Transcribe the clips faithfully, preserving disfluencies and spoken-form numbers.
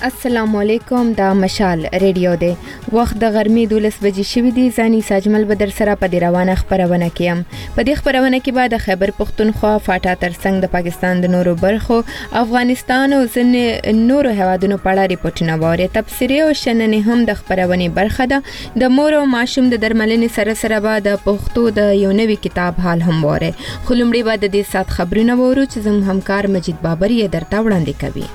السلام علیکم. دا مشال ریډیو دی. وخت د غرمې دولس بجې شوي دي. زانی ساجمل بدر سره په دې روانه خبرونه کې هم په دې خبرونه کې بعد خیبر پختونخوا فاټا ترڅنګ د پاکستان د نورو برخو افغانستان او ځینې نورو هیوادونو په اړه ریپورتونه ووري. تبصرې او شننې هم د خبرونې برخه ده. د مور او ماشوم د درملنې سره سره به د پښتو د یو نوي کتاب حال هم ووري. خو لومړی به د دې سات خبرونه وورو چې زموږ همکار مجید بابر یې درته وړاندې کوي.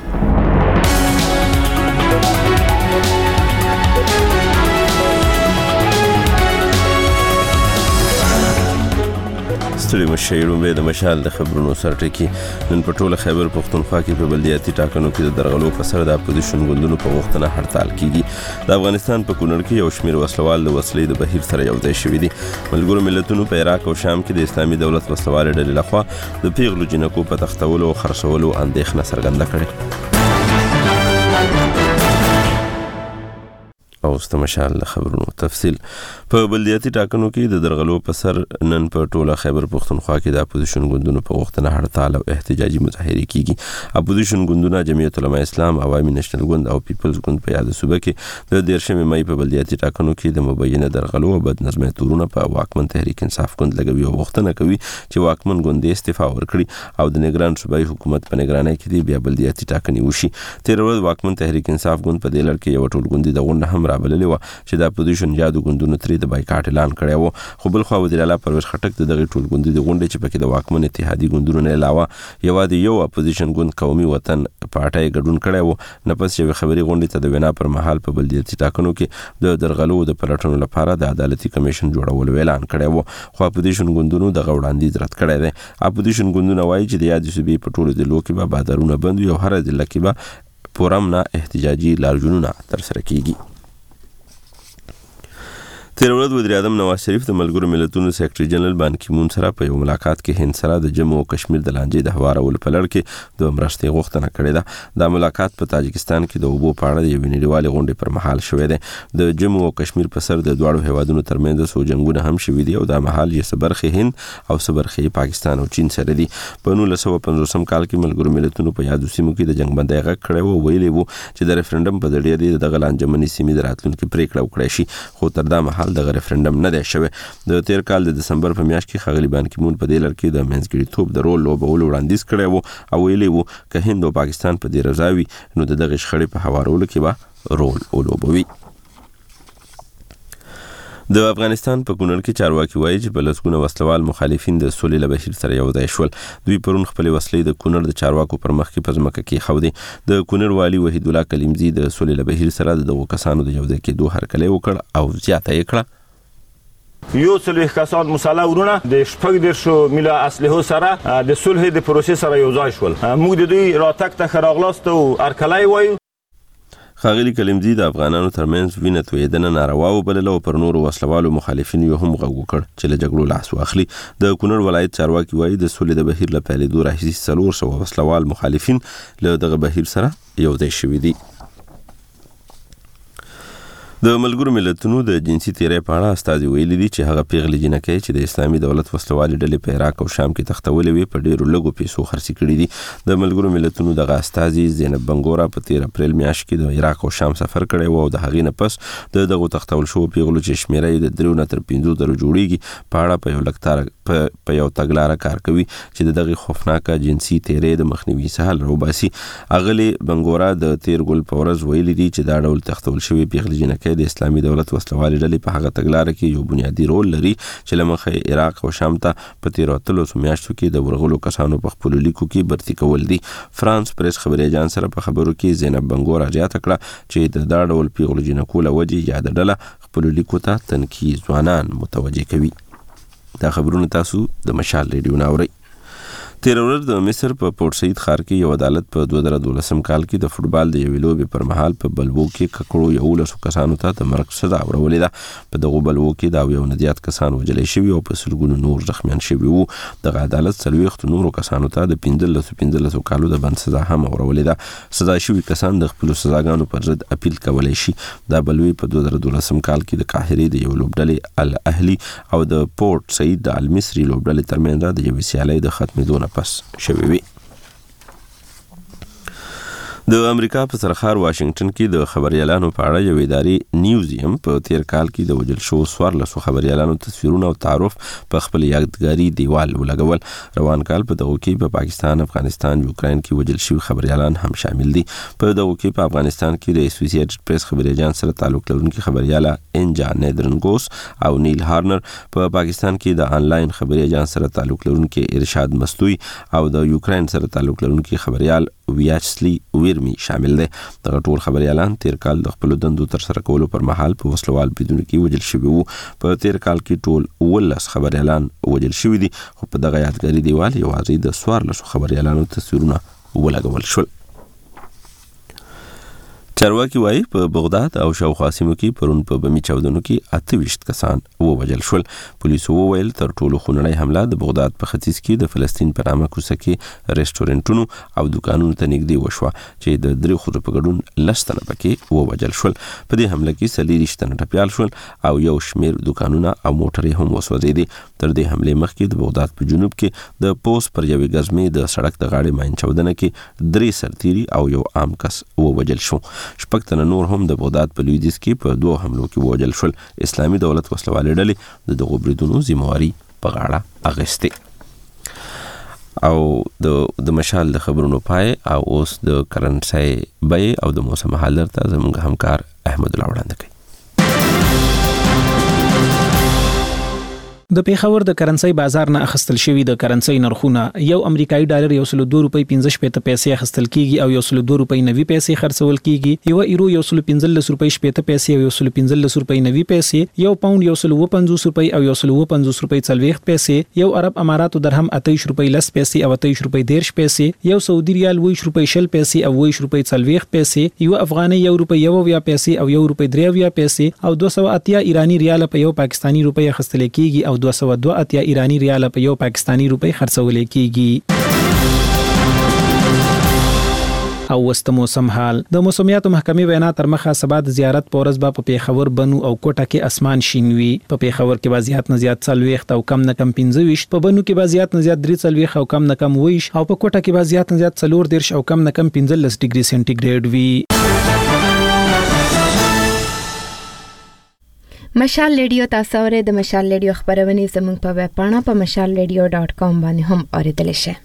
ستړي مشي رومبه د مشال د خبرونو سرټکی نن په ټوله خیبر پختونخوا کې په بلدیاتي ټاکنو کې د درغلو په سر د اپوزیشن ګوندونو په غوښتنه هړتال کیږي. د افغانستان په کونړ کې یو شمېر وسلوال د وسلې د بهیر سره یو ځای شوي دي. ملګرو ملتونو په عراق او شام کې د اسلامي دولت وسلوال ډلې لخوا د پیغلو جنکو په تختولو او خرڅولو اندېښنه څرګنده کړې. او استمشال خبرونو تفصیل په بلدیاتي ټاکنو کې د درغلو په سر نن په ټوله خیبر پختونخوا کې د اپوزیشن ګوندونو په غوښتنه هړتال او احتجاجي مظاهرې کیږي. اپوزیشن ګوندونه جمعیت علماء اسلام، عوامي نېشنل ګوند او پیپلز ګوند په یاد صوبه کې د دیرشمې مې په بلدیاتي ټاکنو کې د مبینه درغلو او بدنظمۍ تورونه په واکمن تحریک انصاف ګوند لګوي او غوښتنه کوي چې واکمن ګوند استعفا ورکړي او د نگران صوبایي حکومت په نگرانۍ کې بیا بلدیاتي ټاکنې وشي. تیر ورځ واکمن تحریک انصاف ګوند په دې لړ کې یو ټولګوندي د غونډه هم رابللې وه چې د اپوزیشن جادو ګوندونو ترې د بایکاټ اعلان کړی و. خو بل خوا وزیر اعلی پرویز خټک د دغې ټولګوندي د غونډې چې پکې د واکمن اتحادي ګوندونو نه علاوه یوازې یو اپوزیشن ګوند قومي وطن پارټۍ ګډون کړی و. نه پس یوې خبري غونډې ته د وینا پر مهال په بلدیاتي ټاکنو کې د درغلو د پلټنو لپاره د عدالتي کمیشن جوړولو اعلان کړی و. خو اپوزیشن ګوندونو دغه وړاندیز رد کړی دی. اپوزیشن ګوندونه وایي چې د یادې صوبې په ټولو ضلعو کې به بازارونه بند وي او هره ضلع کې به پورم نه احتجاجي لارښوونونه ترسره کیږي. تیر ورځ وزیر اعظم نواز شریف د ملګرو ملتونو سیکرټري جنرال بان کی مون سره په یو ملاقات کې هند سره د جموں او کشمیر د لانجې د هوارولو په لړ کې د مرستې غوښتنه کړې ده. دا ملاقات په تاجکستان کې د اوبو په اړه د یوې نړیوالې غونډې پر مهال شوی دی. د جموں او کشمیر په سر د دواړو هیوادونو ترمنځ څو جنګونه هم شوي دي او دا مهال یې څه برخې هند او څه برخې پاکستان او چین سره دي. په نولس سوه پنځوسم کال کې ملګرو ملتونو په یادو سیمو کې د جنګ بندۍ غږ کړی و. ویلي و چې د ریفرنډم په ذریعه د دغه لانجمنې سیمې د راتلونکي پریکړه وکړای شي. خو تر دا مهال دغه ریفرنډم نه دی شوی. د تیر کال د دسمبر په میاشت کې ښاغلي بان کی مون په دې لړ کې د منځګړیتوب د رول لوبولو وړاندیز کړی و او ویلي و که هند او پاکستان په دې رضا وي نو د دغې شخړې په هوارولو کې به رول ولوبوي. د افغانستان په کونړ کې چارواکي وایي چې په لسګونه وسلوال مخالفین د سولې له بهیر سره یو ځای شول. دوی پرون خپلې وسلې د کونړ د چارواکو پر مخ کې په ځمکه کېښودې. د کونړ والي وحید الله کلیمزي د سولې له بهیر سره د دغو کسانو د یو ځای کېدو هرکلی وکړ او زیاته یې کړه. یو څلوېښت کسان مسلح ورونه د شپږ دېرشو میله اسلحو سره د صلح د پروسې سره یو ځای شول. موږ د دوی راتګ ته ښه راغلاست او هرکلی وایو. ښاغلي کلیمزي د افغانانو ترمنځ وینه تویېدنه ناروا وبلله او پر نورو وسلوالو مخالفینو یې هم غږ وکړ چې له جګړو لاس واخلي. د کونړ ولایت چارواکي وایي د سولې د بهیر له پیلېدو راهیسې څلور سوه وسلوال مخالفین له دغه بهیر سره یو ځای شوي دي. د ملګرو ملتونو د جنسي تیرۍ په اړه استازي ویلي دي چې هغه پیغلې جنکۍ چې د اسلامي دولت وسلوالې ډلې په عراق او شام کې تختولې وي په ډیرو لږو پیسو خرڅې کړي دي. د ملګرو ملتونو دغه استازي زینب بنګورا په تیر اپریل میاشت کې د عراق او شام سفر کړی و او د هغې نه پس د دغو تختول شوو پیغلو چې شمېره یې د دریو نه تر پنځو زرو جوړیږي په اړه په یو لږ په یو تګلاره کار کوي چې د دغې خوفناکه جنسي تیرۍ د مخنیوي سهل راوباسي. اغلې بنګورا د تیر ګل په ورځ ویلي دي چې دا ډول تختول شوي پیغلې جنکۍ د اسلامي دولت وسلوالې ډلې په هغه تګلاره کې یو بنیادي رول لري چې له مخې عراق او شام ته په تیرو اتلسو میاشتو کې د ورغلو کسانو په خپلو لیکو کې برتي کول دي. فرانس پریس خبري اجانس سره په خبرو کې زینب بنګورا زیاته کړه چې د دا ډول پیغلو جنکو له وجې یاده ډله خپلو لیکو ته تنکي ځوانان متوجه کوي. دا خبرونه تاسو د مشال ریډیو نه اورئ. تیر ورځ د مصر په پورت سعید ښار کې یو عدالت په دوه زره دولسم کال کې د فوټبال د یوې لوبې پر مهال په بلوو کې ککړو یولسو کسانو ته د مرګ سزا ورولې ده. په دغو بلوو کې د اویو نه زیات کسان وژلی شوي او په سلګونو نور زخمیان شوي وو. دغه عدالت څلوېښتو نورو کسانو ته د پنځلسو پنځلسو کالو د بند سزا هم ورولې ده. سزا شوي کسان د خپلو سزاګانو پر ضد اپیل کولی شي. دا بلوې په دوه زره دولسم کال کې د قاهرې د یو لوبډلې الاهلي او د پورت سعید د المصري لوبډلې ترمنځ د یوې سیالۍ د ختمېدو نه پس شوي وي. د امریکا په سرخار واشنگټن کې د خبريالانو په اړه یو اداري نیوزیم په تیر کال کې د وجل شو څوارلسو خبريالانو تصویرونه او تعارف په خپل یادګاري دیوال ولګول. روان کال په دغه کې په پاکستان، افغانستان، یوکرين کې وجل شوي خبريالان هم شامل دي. په دغه کې په افغانستان کې د اسوسییټډ پریس خبري اژانس سره تعلق لرونکي خبرياله انجا نیدرنګوس او نیل هارنر، په پاکستان کې د انلاین خبري اژانس سره تعلق لرونکي ارشاد مستوي او د یوکرين سره تعلق لرونکي خبريال ویاچسلی ویرمی شامل دي. دغه ټول خبريالان تیر کال د خپل دندو تر سره کولو پر مهال په وسلوال بریدونو کې وجل شوي وو. په تیر کال کې ټول ولس خبريالان وجل شوي دي، خو په دغه یادګاري دیوال یوازې د څوارلسو خبريالانو تصویرونه ولګول شول. چارواکي وايي په بغداد او شاوخوا سیمو کې پرون په بمي چاودنو کې اته ویشت کسان ووژل شول. پولیسو وویل تر ټولو خونړۍ حمله د بغداد په ختیځ کې د فلسطین په نامه کوڅه کې رېسټورانټونو او دکانونو ته نږدې وشوه چې د درې خورو په ګډون لس تنه پکې ووژل شول. په دې حمله کې څلېرویشت تنه ټپیال شول او یو شمېر دکانونه او موټرې هم وسوځېدې. تر دې حملې مخکې د بغداد په جنوب کې د پوس پر یوې ګزمې د سړک د غاړې ماین چاودنه کې درې سرتیري او یو عام کس ووژل شو. شپږ تنه نور هم د بغداد په لویدیځ کې په دوه حملو کې ووژل شول. اسلامي دولت وسلوالې ډلې د دغو بریدونو ذمہواري په غاړه اخیستې. او د د مشال د خبرونو پای او اوس د کرنسي بیې او د موسم حالت ته زموږ همکار احمد الله وړاندې کوي. د پیښور د کرنسي بازار نه اخستل شوی د کرنسي نرخونه یو امریکایي ډالر یو سل دوه روپۍ پنځه شپږ پیسې اخستل کیږي او یو سل دوه روپۍ نوي پیسې خرڅول کیږي. یو ایرو یو سل پنځلس روپۍ شپږ پیسې او یو سل پنځلس روپۍ نوي پیسې. یو پاوند یو سل پنځوس روپۍ او یو سل پنځوس روپۍ څلوېښت پیسې. یو عرب اماراتو درهم اتهشت روپۍ لس پیسې او اتهشت روپۍ دېرش پیسې. یو سعودي ریال ویش روپۍ شل پیسې او ویش روپۍ څلوېښت پیسې. یو افغاني یو روپۍ یو ویا پیسې او یو روپۍ درې ویا پیسې او دوه سوه اتیا ایرانی ریال په یو پاکستانی روپۍ اخستل کیږي او دوه سوه دوه اتیا ایرانی ریال په یو پاکستانی روپۍ خرڅول کیږي. او وست موسم حال د موسمیاتو محکمې وینا تر مخه سبا د زیارت پورز با په پیښور بنو او کوټه کې اسمان شینوي. په پیښور کې وضعیت نه زیات څلوېښت او کم نه کم پنځه ویشت، په بنو کې وضعیت نه زیات درې څلوېښت او کم نه کم ویش او په کوټه کې وضعیت نه زیات څلور دېرش او کم نه کم پنځلس ډیګري سنټیګریډ وي. مشال ریډیو تاسو اورئ. د مشال ریډیو خبرونه زموږ په ویب پاڼه په مشال ریډیو ډاټ کام باندې هم اوریدل شي.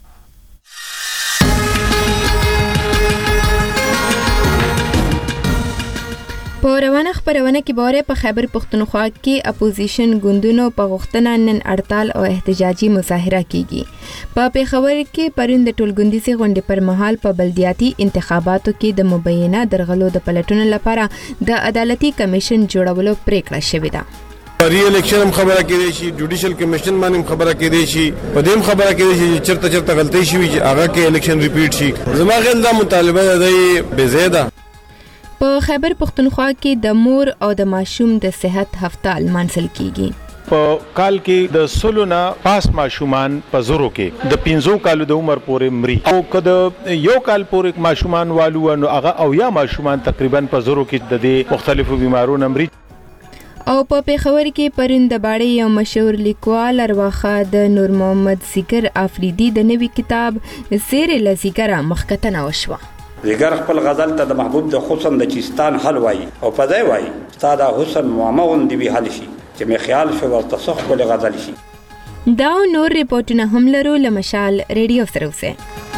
په روانه خبرونه کې باره په خیبر پختونخوا کې اپوزیشن ګوندونو په غوښتنه نن اړتال او احتجاجي مظاهره کیږي. په پیښور کې پرون د ټولګوندیزي غونډې پر مهال په بلدیاتي انتخاباتو کې د مبینه درغلو د پلټونو لپاره د عدالتي کمیشن جوړولو پریکړه شوې ده. ری الیکشن هم خبره کېدای شي، جوډیشل کمیشن باندې هم خبره کېدای شي، په دې هم خبره کېدای شي چې چرته چرته غلطي شي چې هغه کې الیکشن ریپیټ شي. زما خیال دا مطالبه ده بے زیاده. په خیبر پختونخوا کې د مور او د ماشوم د صحت هفته لمانځل کیږي. په کال کې د سلونه پاس ماشومان په زورو کې د پنځو کالو د عمر پورې مري او کله یو کال پورې ماشومان والو نو هغه او یا ماشومان تقریبا په زورو کې د دې مختلفو بیمارونو مري. او په پیښور کې پرون د باړې یو مشهور لیکوال ارواخه د نور محمد زیګر افریدي د نوي کتاب زیر لزیګر مخکتنه وشوه. زیګر خپل غزل ته د محبوب د حسن د چیستان حل وای او په ځای وای ستا د حسن معمون دی به حل شي چې می خیال شو ورته صح کول غزل شي. دا نور ریپورتونه هم لرو لمشال ریډیو سره اوسه.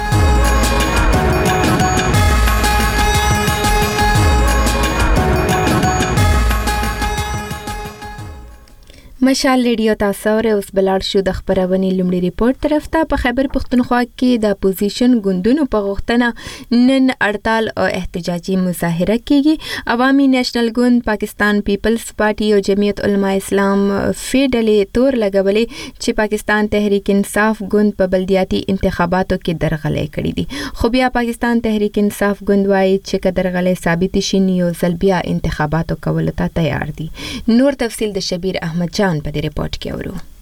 مشال ریډیو تاسو اورئ. اوس بلاړ شو د خبرونې لومړی ریپورت طرف ته. په خیبر پختونخوا کې د اپوزیشن ګوندونو په غوښتنه نن اړتال او احتجاجي مظاهره کیږي. عوامي نېشنل ګوند، پاکستان پیپلز پارټي او جمعیت علماء اسلام فیډلې تور لګولې چې پاکستان تحریک انصاف ګوند په بلدیاتي انتخاباتو کې درغلې کړې دي. خو بیا پاکستان تحریک انصاف ګوند وايي چې که درغلې ثابت شي نو ځل بیا انتخاباتو کولو ته تیار دي. نور تفصیل د شبیر احمد جان په دې ریپورت کې اورو.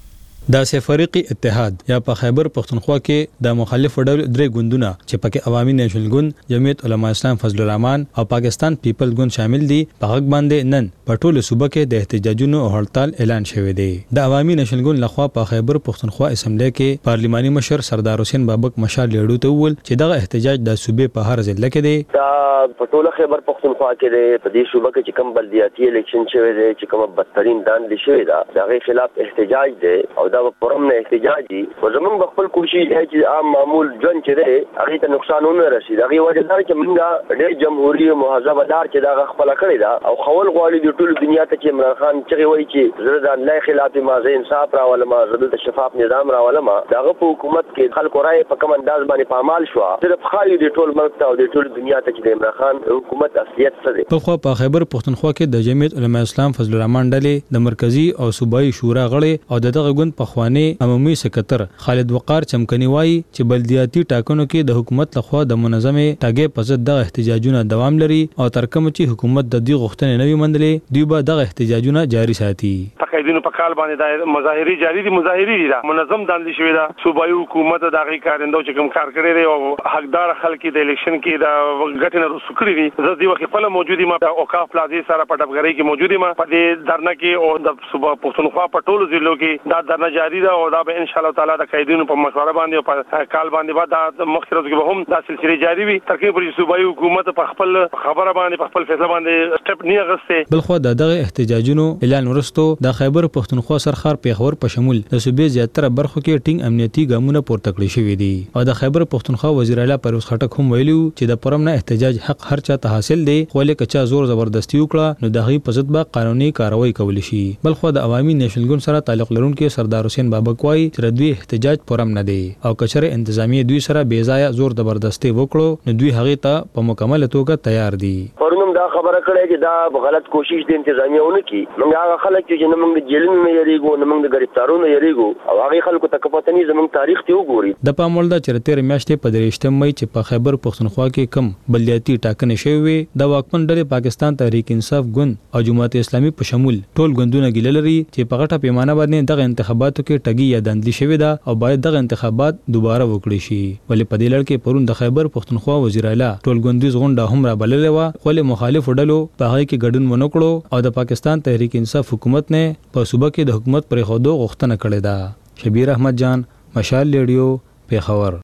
دا سفریقي اتحاد یا په خیبر پختونخوا کې د مخالف ډول درې ګوندونه چې پکې عوامي نېشنل ګوند، جمعیت علماء اسلام فضل الرحمن او پاکستان پیپل ګوند شامل دي، په حق باندې نن په ټوله صوبه کې د احتجاجونو او هړتال اعلان شوی دی. د عوامي نېشنل ګوند لخوا په خیبر پختونخوا اسمبلی کې پارلماني مشر سردار حسین بابک مشال لیډو ته وویل چې دغه احتجاج د صوبې په هر ضلع کې دی. دا په ټوله خیبر پختونخوا کې دی، په دې صوبه کې چې کوم بلدیاتي الیکشن شوی دی، چې کوم بدترین داندې شوی دا دغه خلاف احتجاج دی او دا پرم نه احتجاج دی. او زمونږ خپل کوشش دی چې عام معمول ژوند چې دی هغه ته نقصان نه رسي. دغه وجه دا چې موږ ډېر جمهوریت مهذب دار چې دا خپل کړی دا او خول غواړي د ټول دنیا ته چې عمران خان چې وایي چې زه د الله خلاف ما زه انصاف راولم، زه د شفاف نظام راولم. دغه په حکومت کې خلکو رائے په کوم انداز باندې پامال شو، صرف خایو د ټول ملک ته او د ټول دنیا ته چې د عمران خان حکومت اصلیت څه دی. په خو په خیبر پختونخوا کې د جمعیت علماء اسلام فضل الرحمن ډلې د مرکزی او صوبایي شورا غړي او دغه ګوند په خوانی عمومي سکتر خالد وقار چمکني وایي چې بلدیاتي ټاکنو کې د حکومت لخوا د منظمه ټاګې په ضد د احتجاجونو دوام لري او تر کوم چې حکومت د دې غوښتنې نوي مندلې دوی به دغه احتجاجونه جاري ساتي. تقاعدونو په کال باندې د مظاهري جاري دي، مظاهري دي منظم داندې شوی دا صوبایي حکومت د هغه کارندو چې کوم کار کړی دی او حقدار خلک د الیکشن کې د غټنه رسوکړي دي. زه دی وخت خپل موجودي ما د اوقاف پلازې سره په ډبګرۍ کې موجودي ما په دې درنه کې او د صوبه پښتونخوا په ټولو ضلعو کې دا درنه جاری ده او دا به ان شاء الله تعالی د قیدونو په مشوره باندې او په کال باندې بعد د مخکرو کې به هم دا سلسله جاری وي تر کې پر صوبایي حکومت په خپل خبره باندې په خپل فیصله باندې سټپ نه غسته. بلخو د دغه احتجاجونو اعلان ورستو د خیبر پښتونخوا سرخار پیښور په شمول د صوبې زیاتره برخو کې ټینګ امنیتي ګامونه پورته کړی شوې دي او د خیبر پښتونخوا وزیر اعلی پرویز خټک هم ویلو چې د پرم نه احتجاج حق هر چا ته حاصل دی، خو له کچا زور زبردستی وکړه نو دغه په ضد به قانوني کاروایی کول شي. بلخو د عوامي نېشنل ګوند سره تعلق لرونکي سردار حسین بابک وایي چې دوی احتجاج پرم نه دی او کچره انتظامی دوی سره بې ځای زور زبردستی وکړو نو دوی هغه ته په مکمل توګه تیار دي. پرونم دا خبره کړې چې دا غلط کوشش د انتظامیونه کی موږ هغه خلک چې موږ د جیلونو نه یریګو نه موږ د گرفتارونو یریګو او هغه خلکو ته کپاتنی زموږ تاریخ ته وګوري. د پامول د چرته میاشتې په درېشتم مې چې په خیبر پښتونخوا کې کم بلدیاتي ټاکنې شوې وي د واکمن ډلې پاکستان تحریک انصاف ګوند او جماعت اسلامي په شمول ټول ګوندونه ګیله لري چې په غټه پیمانه باندې دغه انتخاباتو کې ټګي یا دندلي شوې ده او باید دغه انتخابات دوباره وکړي شي. ولې په دې لړ کې پرون د خیبر پښتونخوا وزیر اعلی ټول ګوندیز غونډه هم را بللې و، خو له مخالف ډلو په هغه کې ګډون ونه کړو او د پاکستان تحریک انصاف حکومت نه په صوبه کې د حکومت پرې خودو غوښتنه کړې ده. شبیر احمد جان، مشال ریډیو، پیښور.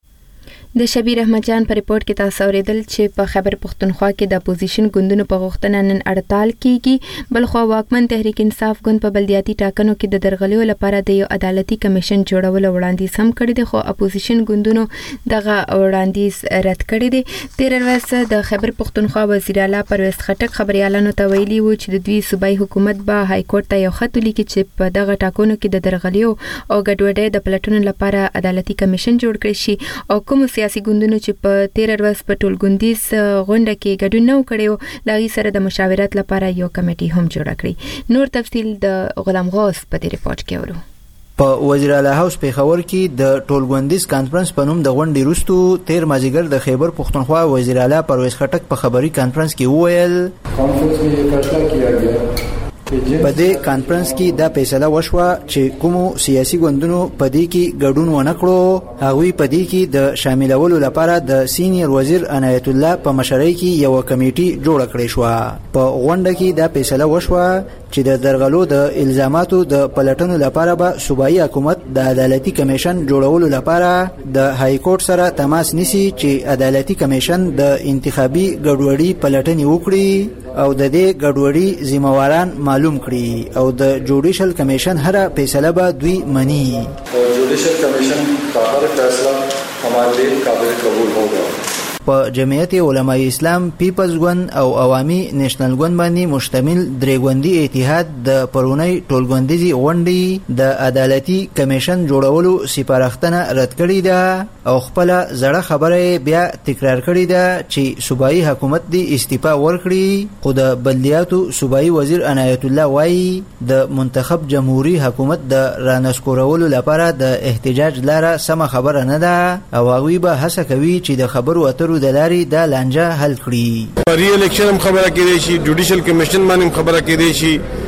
د شبیر احمد جان په ریپورت کې تاسو اوریدل چې په خیبر پښتونخوا کې د اپوزیشن ګوندونو په غوښتنه نن هړتال کیږي. بلخو واکمن تحریک انصاف ګوند په بلدیاتي ټاکنو کې د درغلیو لپاره د یو عدالتي کمیشن جوړولو وړاندیز هم کړی دی، خو اپوزیشن ګوندونو دغه وړاندیز رد کړی دی. تیر ورځ د خیبر پښتونخوا وزیر اعلی پرویز خټک خبريالانو ته ویلي و چې د دوی صوبایي حکومت به های کورټ ته یو خط ولیکي چې په دغه ټاکنو کې د درغلیو او ګډوډۍ د پلټونو لپاره عدالتي کمیشن جوړ کړي شي او کوم سیاسي ګوندونو چې په تیر ورځ په ټولګوندیز غونډه کې ګډون نه وکړي لاغي سره د مشاورت لپاره یو کمیټي هم جوړ کړی. نور تفصیل د غلام غوث په دې ریپورت کې ورو. په وزیر اعلی هاوس پیښور کې د ټولګوندیز کانفرنس په نوم د غونډې وروسته تیر مازیګر د خیبر پښتونخوا وزیر اعلی پرویز خټک په خبري کانفرنس کې وویل کانفرنس में ये फैसला किया गया په دې کانفرنس کې دا فیصله وشوه چې کوم سیاسي ګوندونو په دې کې ګډون ونه کړو هغوی په دې کې د شاملولو لپاره د سینیئر وزیر عنایت الله په مشرۍ کې یو کمیټي جوړ کړې شو. په غونډه کې دا فیصله وشوه چې د درغلو د الزاماتو د پلټنو لپاره به صوبایي حکومت د عدالتي کمیشن جوړولو لپاره د های کورټ سره تماس نیسي چې عدالتي کمیشن د انتخابي ګډوډۍ پلټنې وکړي او د دې ګډوډۍ ذمہواران معلوم کړي او د جوډیشل کمیشن هر فیصله به دوی مني. جوډیشل کمیشن کا هر فیصله ہمارے لیے قابل قبول ہوگا. په جمعیت علماء اسلام، پیپلز ګوند او عوامي نېشنل ګوند باندې مشتمل درې ګوندي اتحاد د پرونی ټولګوندیزي غونډې د عدالتي کمیشن جوړولو سپارښتنه رد کړې ده او خپل زړه خبره بیا تکرار کړې ده چې صوبایي حکومت دی استعفا ورکړي. خو د بلدیاتو صوبایي وزیر عنایت الله وایي د منتخب جمهوریت حکومت د رانسکورولو لپاره د احتجاج لاره سم خبره نه ده او هغوی به هڅه کوي چې د خبرو اترو د لارې دا لانجه حل کړي. ری الیکشن هم خبره کېدای شي، جوډیشل کمیشن باندې هم خبره کېدای شي،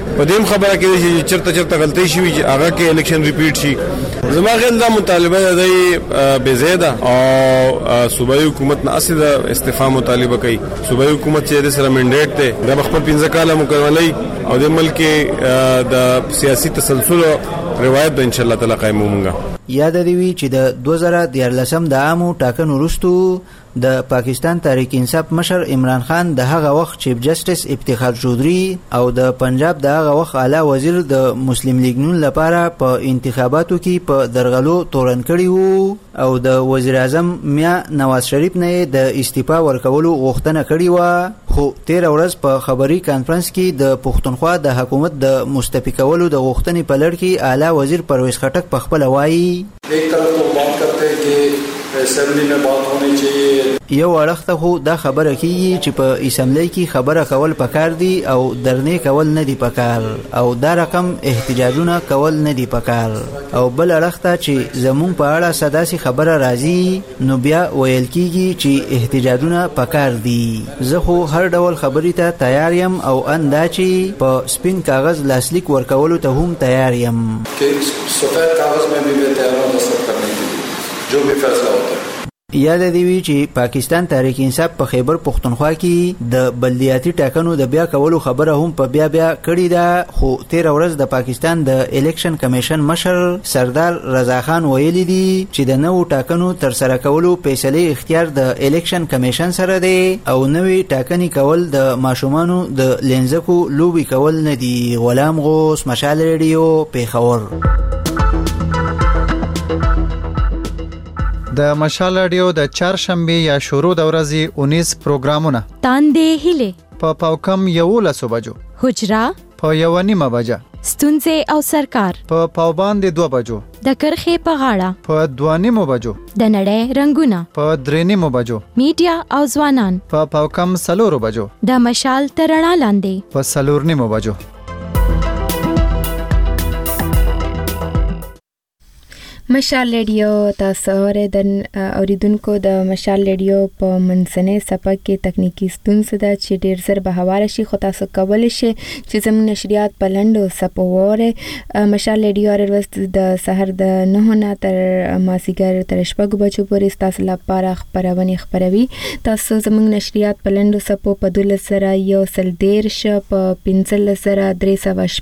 په دې خبره کې چې چرته چرته غلطي شوی چې هغه کې الیکشن ریپیټ شي. زما خیال دا مطالبه ده بے زیاده او صوبایي حکومت نه اصل استعفا مطالبه کوي. صوبایي حکومت چې سره منډیټ ته د خپل پنځه کاله مکملي او د ملک د سیاسي تسلسل روایت به ان شاء الله تعالی قائمومږه. یاد دی وی چې د دوه زره دیارلسم د عامو ټاکنو وروسته د پاکستان تحریک انصاف مشر عمران خان د هغه وخت چیف جسټس افتخار چودھری او د پنجاب د هغه وخت اعلی وزیر د مسلم لیگ نون لپاره په انتخاباتو کې په درغلو تورن کړي وو او د وزیر اعظم میا نواز شریف نه د استعفا ورکولو غوښتنه کړې و. خو تیر ورځ په خبري کانفرنس کې د پښتونخوا د حکومت د مستعفي کولو د غوښتنې په لړ کې اعلی وزیر پرویز خټک په خپل وایي ایک طرف تو بات کرتے ہیں کہ اسمبلی میں بات ہونی چاہیے. یو اړخته خو دا خبره کیږي چې په اسمبلی کې خبره کول پکار دي او درنې کول نه دي پکار او دا رقم احتجاجونه کول نه دي پکار او بل اړخته چې زمون په اړه سداسي خبره راځي نو بیا ویل کیږي چې احتجاجونه پکار دي. زه خو هر ډول خبرې ته تیار یم او اندا چې په سپین کاغذ لاسلیک ورکولو ته هم تیار یم کہ سفید کاغذ میں بھی میں تیار ہوں دستخط کرنے کے لیے جو بھی فیصلہ ہوتا ہے. یاد دی وی چې پاکستان تحریک انصاف په خیبر پختونخوا کې د بلدیاتي ټاکنو د بیا کولو خبره هم په بیا بیا کړې ده. خو تیر ورځ د پاکستان د الیکشن کمیشن مشر سردار رضا خان ویلي دي چې د نوو ټاکنو تر سره کولو فیصله اختیار د الیکشن کمیشن سره دی او نوې ټاکنې کول د ماشومانو د لنزکو لوبي کول نه دي. غلام غوث، مشال ریډیو، پیښور. د مشال رادیو د چهارشنبه یا شروع د ورځې اونیس پروګرامونه تاندې هله په پاوکم یولسو بجو، حجرا په یو نیمه بجه، ستونزې او سرکار په پاوباندې دوه بجو، د کرخې په غاړه په دوه نیمو بجو، د نړۍ رنگونه په درې نیمو بجو، میډیا او ځوانان په پاوکم سلورو بجو، د مشال ترڼا لاندې په سلور نیمو بجو. مشال ریډیو تاسو اوریدل اوریدونکو د مشال ریډیو په منځنۍ صفحه کې تکنیکی ستونزه ده چې ډیر زر به حواله شي خو تاسو کولی شئ چې زموږ نشریات په لنډو صفحو وره. مشال ریډیو هر ورځ د سحر د نهو نه تر مازیګر تر شپږو بجو پورې تاسو لپاره خبرونه خبروي. تاسو زموږ نشریات په لنډو صفحو په دولس سره یو سل دیرش په پنځلس سره درې سوه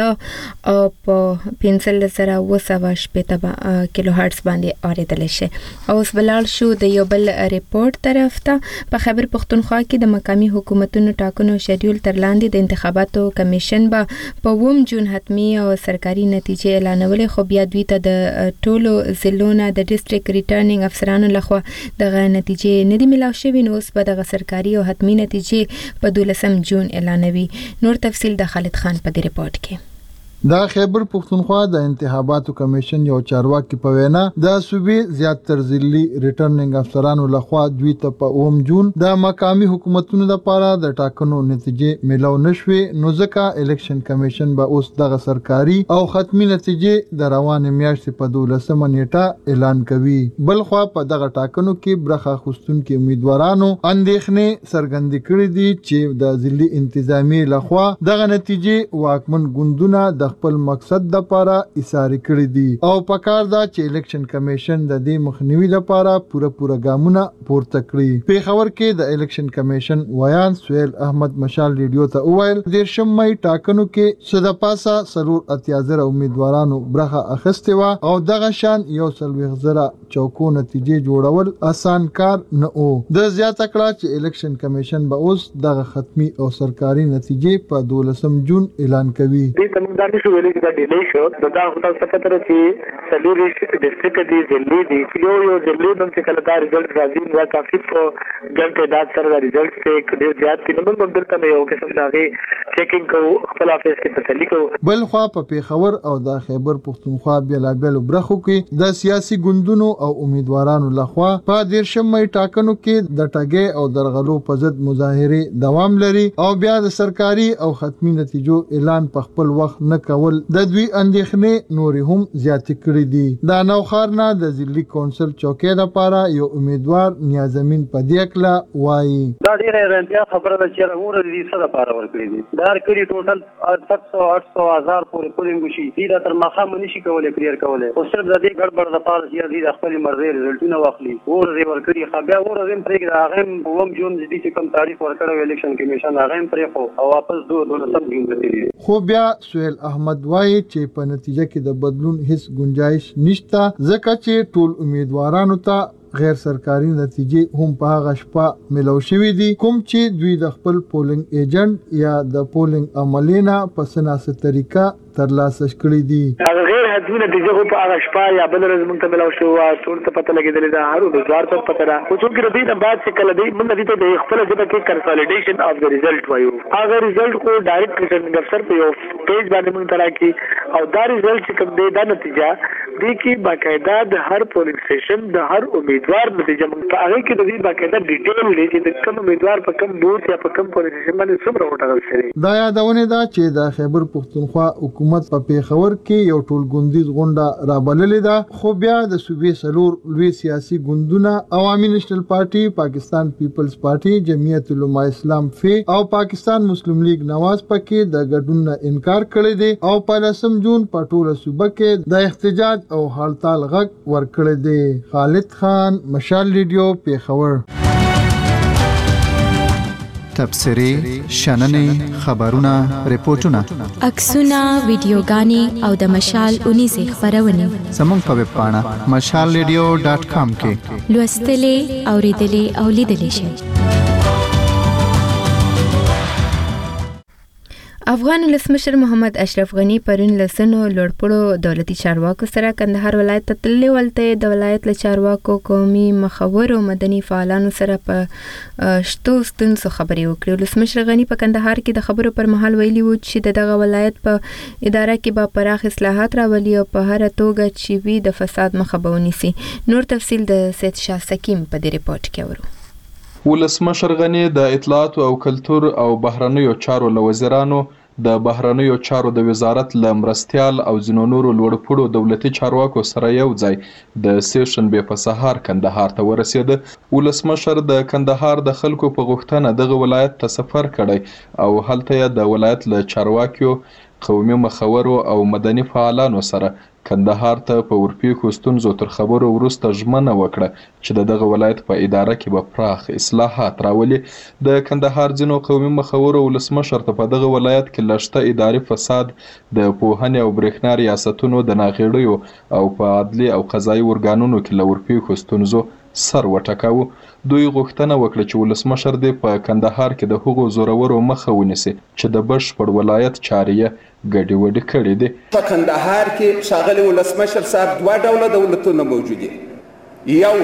شپېته او په پنځلس سره اوه سوه شپېته کیلو هرتز باندې اوریدل شي. اوس بلال شو د یو بل ریپورت طرف ته. په خیبر پختونخوا کې د مقامی حکومتونو ټاکنو شیډول تر لاندې د انتخاباتو کمیشن به په اووم جون حتمی او سرکاري نتیجې اعلانولې خو بیا دوی ته د ټولو ضلعونو د ډیسټریکټ ریټرنینګ افسرانو لخوا دغه نتیجې نه دي ملاو شوې نو اوس به دغه سرکاري او حتمی نتیجې په دولسم جون اعلانوي. نور تفصیل د خالد خان په دې ریپورت کې. د خیبر پختونخوا د انتخاباتو کمیشن یو چارواکي په وینا د صوبې زیاتره ضلعي ریټرنینګ افسرانو لخوا دوی ته په اوم جون د مقامی حکومتونو لپاره د ټاکنو نتیجې ملاو نشوې نو ځکه الیکشن کمیشن به اوس دغه سرکاري او ختمي نتیجې د روانې میاشتې په دولسمه نیټه اعلان کوي. بل خو په دغه ټاکنو کې برخه اخیستونکو امیدوارانو اندېښنې څرګندې کړې دي چې د ضلعي انتظامیې لخوا دغه نتیجې واکمن ګوندونه د خپل مقصد د لپاره ایثار کړی دي او پکار دا چې الیکشن کمیشن د دې مخنیوي لپاره پوره پوره ګامونه پورته کړي. پیښور کې د الیکشن کمیشن ویان سویل احمد مشال ریډیو ته وویل د شمای ټاکنو کې صد پاسه سرور اتیازر امیدوارانو برخه اخیسته و او دغه شان یو سلوي غزره چوکو نتیجې جوړول آسان کار نه او د زیاته کړه چې الیکشن کمیشن به اوس دغه ختمي او سرکاري نتیجې په دولسم جون اعلان کوي. شو ویلې چې دا ډیلی شو نو دا خو تاسو ته پته چې څلوري ډسټریکټ دي ضلعي دي یو یو ضلعي هم چې کله دا رزلټ راځي نو کافي په ګڼ تعداد سره دا رزلټ څخه ډېر زیات دي نو موږ دلته نه یو قسم داغي چیکینګ کوو خپل افیس کې تسلی کوو. بل خو په پیښور او د خیبر پختونخوا بېلابېل برخو کې د سیاسي ګوندونو او امیدوارانو لخوا په دیرشمه ټاکنو کې د ټاګي او درغلو په ضد مظاهره دوام لري او بیا د سرکاري او ختمي نتیجو اعلان په خپل وخت نه کول د دوی اندېښنې نورې هم زیاتې کړې دي. د نوښار نه د ضلعي کونسل چوکۍ لپاره یو امیدوار نیازمین پدیکلا وایي دا ډېره حیرانتیا خبره ده چې هغه د دې څه لپاره ورکړي دي. دا هر کلي ټوټل سات سو آټ سو هزار پورې پولینګ وشي دي دا تر ماښامه نشي کولی کلیر کولی خو صرف د دې ګډوډ دپاره چې دوی د خپلې مرضۍ رزلټونه واخلي ورځې ورکړي ښه بیا ورځې هم پرېږدي هغه هم په اووم جون دې چې کوم تاریخ ورکړی و الیکشن کمیشن هغه هم پرېښو او واپس دو دولسم جون ته تېرېږي. خو بیا سهیل احمد وایي چې په نتیجه کې د بدلون هیڅ گنجایش نشته ځکه چې ټول امیدوارانو ته غیر سرکاري نتیجې هم په هغه شپه ملو شوي دي کوم چې دوی د خپل پولینګ ایجنټ یا د پولینګ عملینا په سناسه طریقه ترلاسه کړي دي. هغه غیر حدي نتیجه خو په هغه شپه یا بل ورځ موږ ته ملو شو ټول ته پته لګېدلې ده هر امیدوار ته پته ده خو څوک د دې نه بعد چې کله دی موږ دې ته د خپل ژبه کې کنسالیډیشن اف د ریزلټ وایو هغه ریزلټ کو ډایرکټ ریټرنینګ افسر په یو پیج باندې موږ ته راکړي او دا ریزلټ چې کوم دی دا نتیجه دی کې باقاعده د هر پولینګ سټیشن د هر امیدوار نتیجه موږ په هغه کې د دې باقاعده ډیټیل دی چې د کوم امیدوار په کوم بوث یا په کوم پولینګ سټیشن باندې څومره وټاکل شوی. دا یادونه ده چې د خیبر پښتونخوا حکومت په پیښور کې یو ټول ګوندیز غونډه رابللې ده خو بیا د صوبې سلور لوی سیاسي ګوندونه عوامي نېشنل پارټي پاکستان پیپلز پارټي جمعیت علماء اسلام فی او پاکستان مسلم لیگ نواز پکې د ګډون نه انکار کړی دی او په لسم جون په ټوله صوبه کې د احتجاج او هړتال غږ ورکړی دی. خالد خان مشال ریډیو پیښور. تبصرې شننې خبرونه ریپورتونه عکسونه ویډیوګانې او د مشال اونیزې خپرونې زموږ په ویب پاڼه مشال ریډیو ډاټ کام کې لوستلې اوریدلې او لیدلې شئ. افغان ولسمشر محمد اشرف غنی پرون لسنو لوړپوړو دولتي چارواکو سره کندهار ولایت ته تللی ولته د ولایت له چارواکو قومي مخور او مدني فعالانو سره په شتو ستونزو خبرې وکړې. ولسمشر غنی په کندهار کې د خبرو پر مهال ویلي و چې دغه ولایت په اداره کې به پراخ اصلاحات راولي او په هر توګه چې وي د فساد مخه به ونیسي. نور تفصیل د سید شاه سکیم په دې ریپورت کې ورو. ولسمشر غنی د اطلاعات او کلتور او بهرنیو چارو له وزیرانو د بهرنیو چارو د وزارت له مرستیال او ځینو نورو لوړپوړو دولتي چارواکو سره یو ځای د سیشنبې په سهار کندهار ته ورسېده. ولسمشر د کندهار د خلکو په غوښتنه دغه ولایت ته سفر کړی او هلته یې د ولایت له چارواکیو قومي مخورو او مدني فعالانو سره کندهار ته په ورپېښو ستونزو تر خبرو وروسته ژمنه وکړه چې د دغه ولایت په اداره کې به پراخ اصلاحات راولي. د کندهار ځینو قومي مخورو ولسمشر ته په دغه ولایت کې له شته اداري فساد د پوهنې او برېښنا ریاستونو د ناغېړیو او په عدلي او قضایي ارګانونو کې له ورپېښو ستونزو سر وټکاوه. دوی غوښتنه وکړه چې ولسمشر دې په کندهار کې د هغو زورورو مخه ونیسي چې د بشپړ ولایت چارې یې ګډې وډې کړې دي. په کندهار کې ښاغلي ولسمشر صاحب دوه ډوله دولتونه موجود دي. یو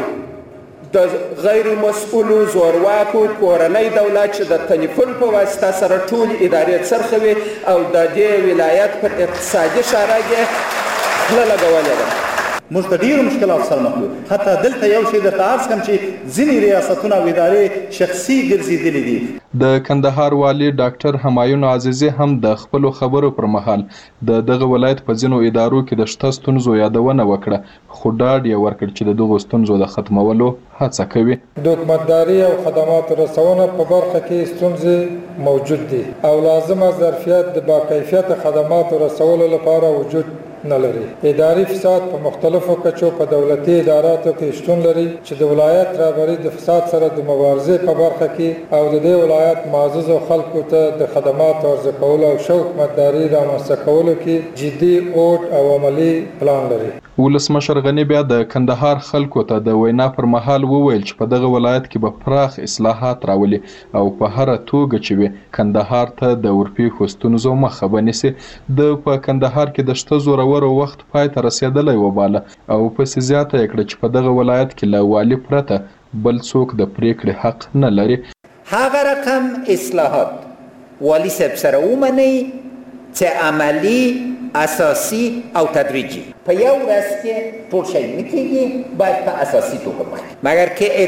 د غیر مسؤلو زورواکو کورنۍ دولت چې د تلیفون په واسطه سره ټولې ادارې څرخوي او د دې ولایت پر اقتصادي شارګ یې خوله لګولې ده. موږ د ډیرو مشکلاتو سره مخ یو. حتی دلته یو شی درته عرض کړم چې ځینې ریاستونه او ادارې شخصي ګرځېدلې دي. د کندهار والي ډاکټر همایون عزیزي هم د خپلو خبرو پر مهال د دغه ولایت په ځینو ادارو کې د شته ستونزو یادونه وکړه خو ډاډ یې ورکړ چې د دغو ستونزو د ختمولو هڅه کوي. د حکومتداري او خدماتو رسونه په برخه کې ستونزې موجود دي او لازمه ظرفیت د باکیفیته خدماتو رسولو لپاره وجود نه لري. اداري فساد په مختلفو کچو په دولتي اداراتو کې شتون لري چې د ولایت رهبري د فساد سره د مبارزې په برخه کې او د دې ولایت معززو خلکو ته د خدماتو عرضه کولو او ښه حکومتداري رامنځته کولو کې جدي اوټ او عملي پلان لري. ولسمشر غنی بیا د کندهار خلکو ته د وینا پر مهال وویل چې په دغه ولایت کې به پراخ اصلاحات راولي او په هر توګه چې وي کندهار ته د ورپېښو ستونزو مخه به نیسي. د په کندهار کې د شته زورورو وخت پای ته رسېدلی وباله او پسې زیاته یې کړه چې په دغه ولایت کې له والي پرته بل څوک د پریکړې حق نه لري. هغه رقم اصلاحات والي صاحب سره ومني چې عملی اساسی او تدریجی په یو ورځ کې ټول شی نه کېږي باید په اساسی توګه وي مګر که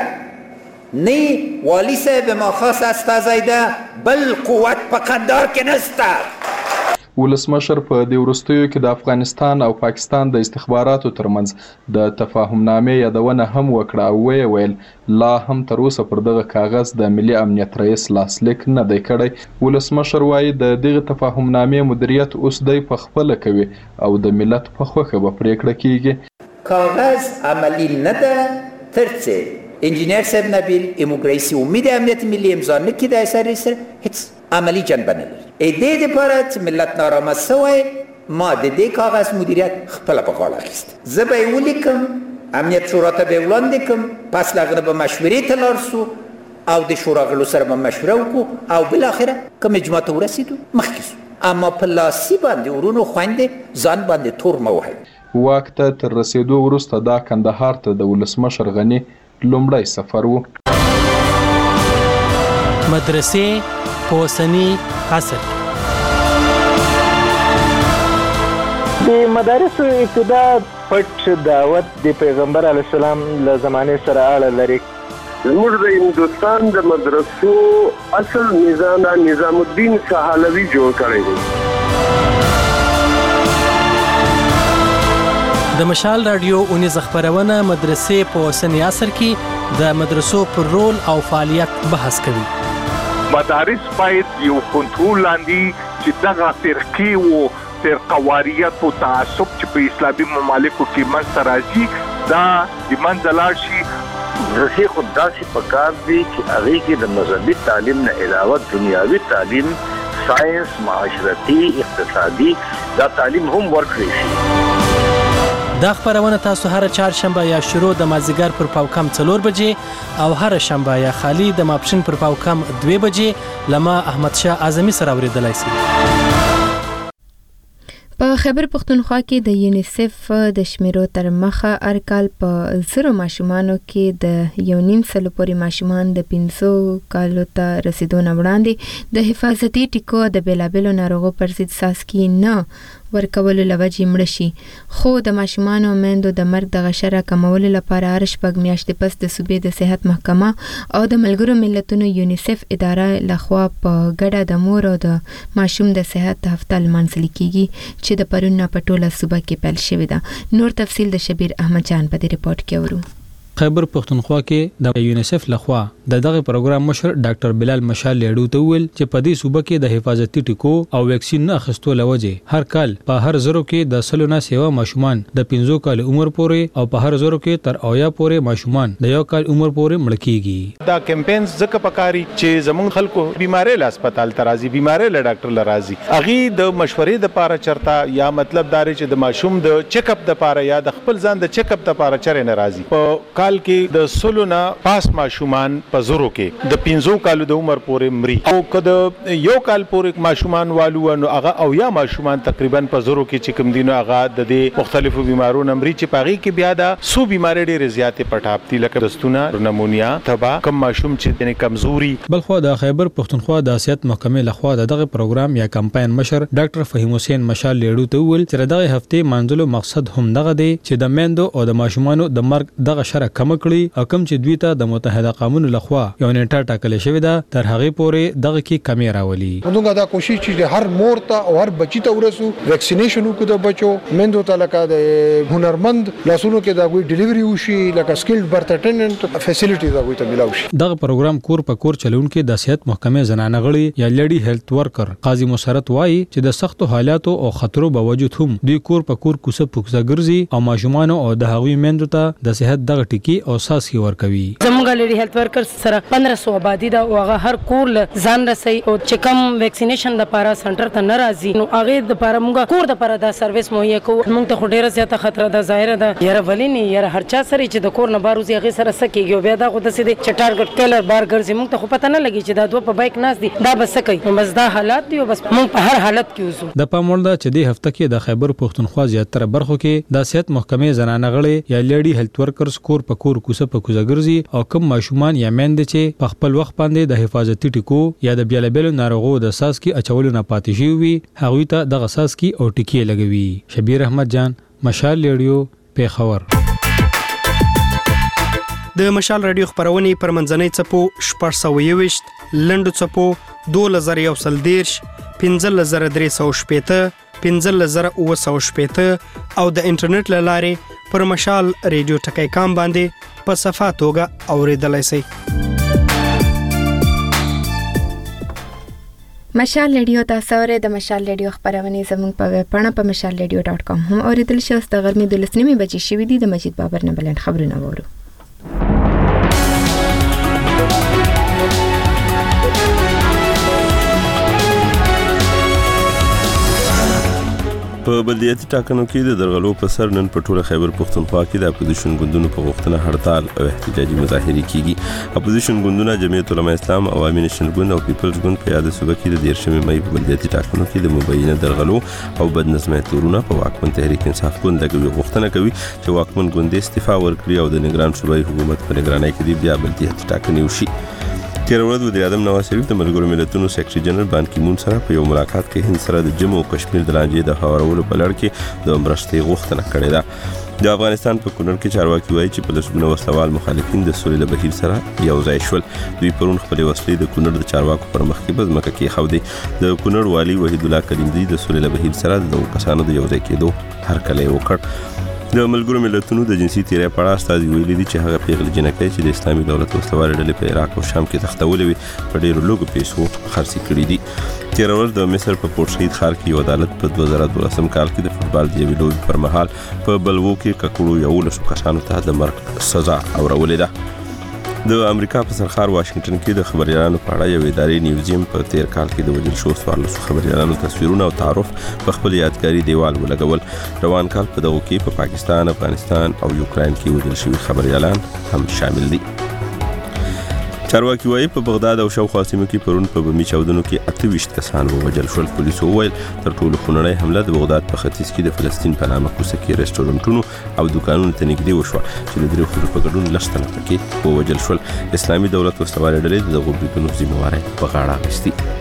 اداره نه والی صاحب ما خاص استازی ده بل قوت په قندار کې نسته. ولسمشر په دې وروستیو کې د افغانستان او پاکستان د استخباراتو ترمنځ د تفاهمنامې یادونه هم وکړه او ویې ویل لا هم تر اوسه پر دغه کاغذ د ملي امنیت رئیس لاسلیک نه دی کړی. ولسمشر وایي د دغه تفاهمنامې مدیریت اوس دی په خپله کوي او د ملت په خوښه به پرېکړه کیږي. کاغذ عملی نه ده ترڅه انجینیر صاحب نبیل ایموگریسی امید امنیت ملی امضا نکرده اثر سر هیچ عملی جنبه نداره. ایده دپاره چې ملت نارامد سوی ما د دې کاغذ مدیریت خپله په غاړه اخیست. زه به یې ولیکم، امنیت شورا ته به یې وړاندې کړم، پس له هغه نه به مشورې ته لاړ سو او د شورا غړو سره به مشوره وکړو او بالاخره کوم اجماع ته ورسېدو مخکې سو. اما په لاسي باندې ورونو خویندې ځان باندې تور مه وهئ. واک ته تر رسېدو وروسته دا کندهار ته د ولسمشر غني لومړی سفر و. مدرسې په اوسني عصر د مدارسو ابتدا پټ دعوت د پیغمبر علیه السلام له زمانې سره اړه لري. زموږ د هندوستان د مدرسو اصل نظام نظام الدین سهالوي جوړ کړی دی. د مشال رادیو اونیز خبرونه مدرسې په اوسني عصر کې د مدرسو پر رول او فعالیت بحث کوي. مدارس باید یو کنټرول لاندې چې دغه فرقې او فرقواریت او تعصب چې په اسلامي ممالکو کې منځته راځي دا د منځه لاړ شي. مدرسې خو داسې پکار دي چې هغې کې د مذهبي تعلیم نه علاوه دنیاوي تعلیم، ساینس، معاشرتي، اقتصادي دا تعلیم هم ورکړی شي. دا خبرونه تاسو هر چهارشنبه یا شروع د مازیګر پر پاوکم څلور بجې او هر شنبه یا خالی د ماپښین پر پاوکم دوه بجې لما احمد شاه اعظمي سره اوریدلای شئ. په خیبر پختونخوا کې د یونیسف د شمیرو تر مخه هر کال په زرو ماشومانو کې د یو نیم سلو پورې ماشومان د پنځو کالو ته رسیدو نه وړاندې د حفاظتي ټیکو د بیلابیلو ناروغو پر ضد څاڅکي نه ورکولو لوجې مړه شي. خو د ماشومانو او میندو د مرګ د غشره کمولو لپاره هر شپږ میاشتې پس د صوبې د صحت محکمه او د ملګرو ملتونو یونیسف اداره لخوا په ګډه د مور او د ماشوم د صحت هفته لمانځل کیږي چې د پرون نه په ټوله صوبه کې پیل شوې ده. نور تفصیل د شبیر احمد جان په دې رپورت کې اورو. خیبر پختونخوا کې د یونیسف لخوا د دغه پروګرام مشر ډاکټر بلال مشال لیډو ته ویل چې په دې صوبه کې د حفاظتي ټیکو او ویکسین نه اخیستو لوجه هر کال په هر زرو کې د سلونه سیوا ماشومان د پنځو کال عمر پورې او په هر زرو کې تر اویا پورې ماشومان د یو کال عمر پورې مړ کیږي. دا کمپاینز ځکه پکاري چې زمون خلکو بیماری له هسپتال ته راځي، بیماری له ډاکټر له راځي، اغي د مشورې د پاره چرتا یا مطلب داري چې د ماشوم د چیک اپ د پاره یا د خپل ځان د چیک اپ د پاره چرې نه راځي. په کال کې د سلونه پاس ماشومان په زرو کې د پنځو کالو د عمر پورې مري او کله یو کال پورې ماشومان والو نو هغه او یا ماشومان تقریبا په زرو کې چې کوم دینو هغه د دې مختلفو بیمارونو مري چې پاغي کې بیا دا سو بیماری ډېر زیاتې پټاپتي لکه دستونه، نمونیا، تبا کم ماشوم چې د کمزوري. بلخو د خیبر پختونخوا د صحت محکمې لخوا دغه پروګرام یا کمپاین مشر ډاکټر فهیم حسین مشال لیډو ته ویل چې دغه هفته منځلو مقصد هم دغه دی چې د میندو او د ماشومانو د مرګ دغه شره کم کړي او کوم چې دوی ته د متحده قومونو لخوا یو نیټه ټاکل شوې ده تر هغه پورې دغه کې کمی راولي. موږ دا کوشش چې هر مور ته او هر بچی ته ورسو ویکسینیشن وکړو د بچو مندو ته لکه د هنرمند لاسونو کې دا غوي ډیلیوري وشي لکه سکیلډ برث اټینډنټ فیسیلیټیز دا غوي ته ملاوي شي. دغه پروګرام کور په کور چلونکو د صحت محکمې زنانه غړي یا لیډي هیلث ورکر قاضي مسرت وایي چې د سختو حالاتو او خطرو باوجود هم دوی کور په کور کوسه پوکزه ګرځي او ماشومان او د هغوی مندو ته د صحت دغه ټکی او ساسي ورکوي. زموږ لیډي هیلث ورکر سره پندرہ سو آبادی دا او هغه هر کور ځان رسي او چې کوم ویکسینیشن د پارا سنټر ته ناراضي نو هغه د پارا موږ کور د پارا دا سرویس مهیا کوو. موږ ته ډیره زیاته خطر ده ظاهر ده یاره ولینی یاره هر چا سره چې د کور نه باروزي هغه سره سکیږي بیا دا خو د سیده چې ټارګټ کلر بار ګرځي موږ ته خو پته نه لګي چې دا دوه په بایک ناس دي دا بس کوي بس دا حالات دی بس موږ په هر حالت کې اوسو. د پاموړ د چې د هفته کې د خیبر پختونخوا زیاتره برخو کې د صحت محکمې زنانه غړي یا لیډي هیلث ورکرز کور په کور کوسه په کوزه ګرځي او کوم ماشومان یا میندې چې په خپل وخت باندې د حفاظتي ټیکو یا د بیلابیلو ناروغو د ساسکي اچولو نه پاتې شوي وي هغوی ته دغه ساسکي او ټیکې لګوي. شبیر احمد جان، مشال ریډیو، پیښور. د مشال رادیو خبرونه پر منځنۍ چپو شپږ سوه یوویشت لنډو چپو دوه زره یو سل دیرش پنځلس زره درې سوه شپېته پنځلس زره اووه سوه شپېته او د انټرنیټ له لارې پر مشال ریډیو ټکی کام باندې په صفا توګه اورېدلی شئ. مشال ریډیو تاسو اورئ. د مشال ریډیو خبرونه زموږ په ویب پاڼه په مشال ریډیو ډاټ کام هم اوریدل شي. اوس د غرمې د لس نیمې بجې شوي دي. د مجید بابر نه بلند خبرونه وورو. په بلدیاتي ټاکنو کې د درغلو په سر نن په ټوله خیبر پښتونخوا کې د اپوزیشن ګوندونو په غوښتنه هړتال او احتجاجي مظاهرې کیږي. اپوزیشن ګوندونه جمعیت العلماء اسلام، عوامي نېشنل ګوند او پیپلز ګوند په یاد صوبه کې د دیرشمې مې په بلدیاتي ټاکنو کې د مبینه درغلو او بدنظمۍ تورونه په واکمن تحریک انصاف ګوند لګوي. غوښتنه کوي چې واکمن ګوند استعفا ورکړي او د نگران صوبایي حکومت په نگرانۍ کې بیا بلدیاتي ټاکنې وشي. تیر ورځ وزیر اعظم نواز شریف د ملګرو ملتونو سیکرټري جنرال بان کی مون سره په یو ملاقات کې هند سره د جموں او کشمیر د لانجې د هوارولو په لړ کې د مرستې غوښتنه کړې ده. د افغانستان په کونړ کې چارواکي وایي چې په لسګونه وسلوال مخالفین د سولې له بهیر سره یو ځای شول. دوی پرون خپلې وسلې د کونړ د چارواکو پر مخ کې په ځمکه کېښودې. د کونړ والي وحید الله کلیندي د سولې له بهیر سره د دغو کسانو د یو ځای کېدو هرکلی وکړ. د ملګرو ملتونو د جنسي تیری په اړه استازي ویلي دي چې هغه پیغلې جنکۍ چې د اسلامي دولت وسلوالې ډلې په عراق او شام کې تښتولې وي په ډېرو لږو پیسو خرڅې کړي دي. تېره ورځ د مصر په پورت شهید ښار کې یو عدالت په دوه زره دولسم کال کې د فوټبال د یوې لوبې پر مهال په بلوو کې ککړو یولسو کسانو ته د مرګ سزا اورولې ده. د امریکا په سرخار واشنگټن کې د خبريالانو په اړه یو ادارې نیوزیم په تیر کال کې د وژل شو څوارلسو خبريالانو تصویرونه او تعارف په خپل یادګاري دیوال ولګول. روان کال په دغو کې په پاکستان، افغانستان او یوکراین کې وژل شوي خبريالان هم شامل دي. چارواکي وایي په بغداد او شاوخوا سیمو کې پرون په بمي چاودنو کې اته ویشت کسان ووژل شول. پولیسو وویل تر ټولو خونړۍ حمله د بغداد په ختیځ کې د فلسطین په نامه کوڅه کې رسټورانټونو او دوکانونو ته نږدې وشوه چې د درې ښځو په ګډون لس تنه پکې ووژل شول. اسلامي دولت وسلوالې ډلې د دغو بریدونو ذمهواری په غاړه اخیستې.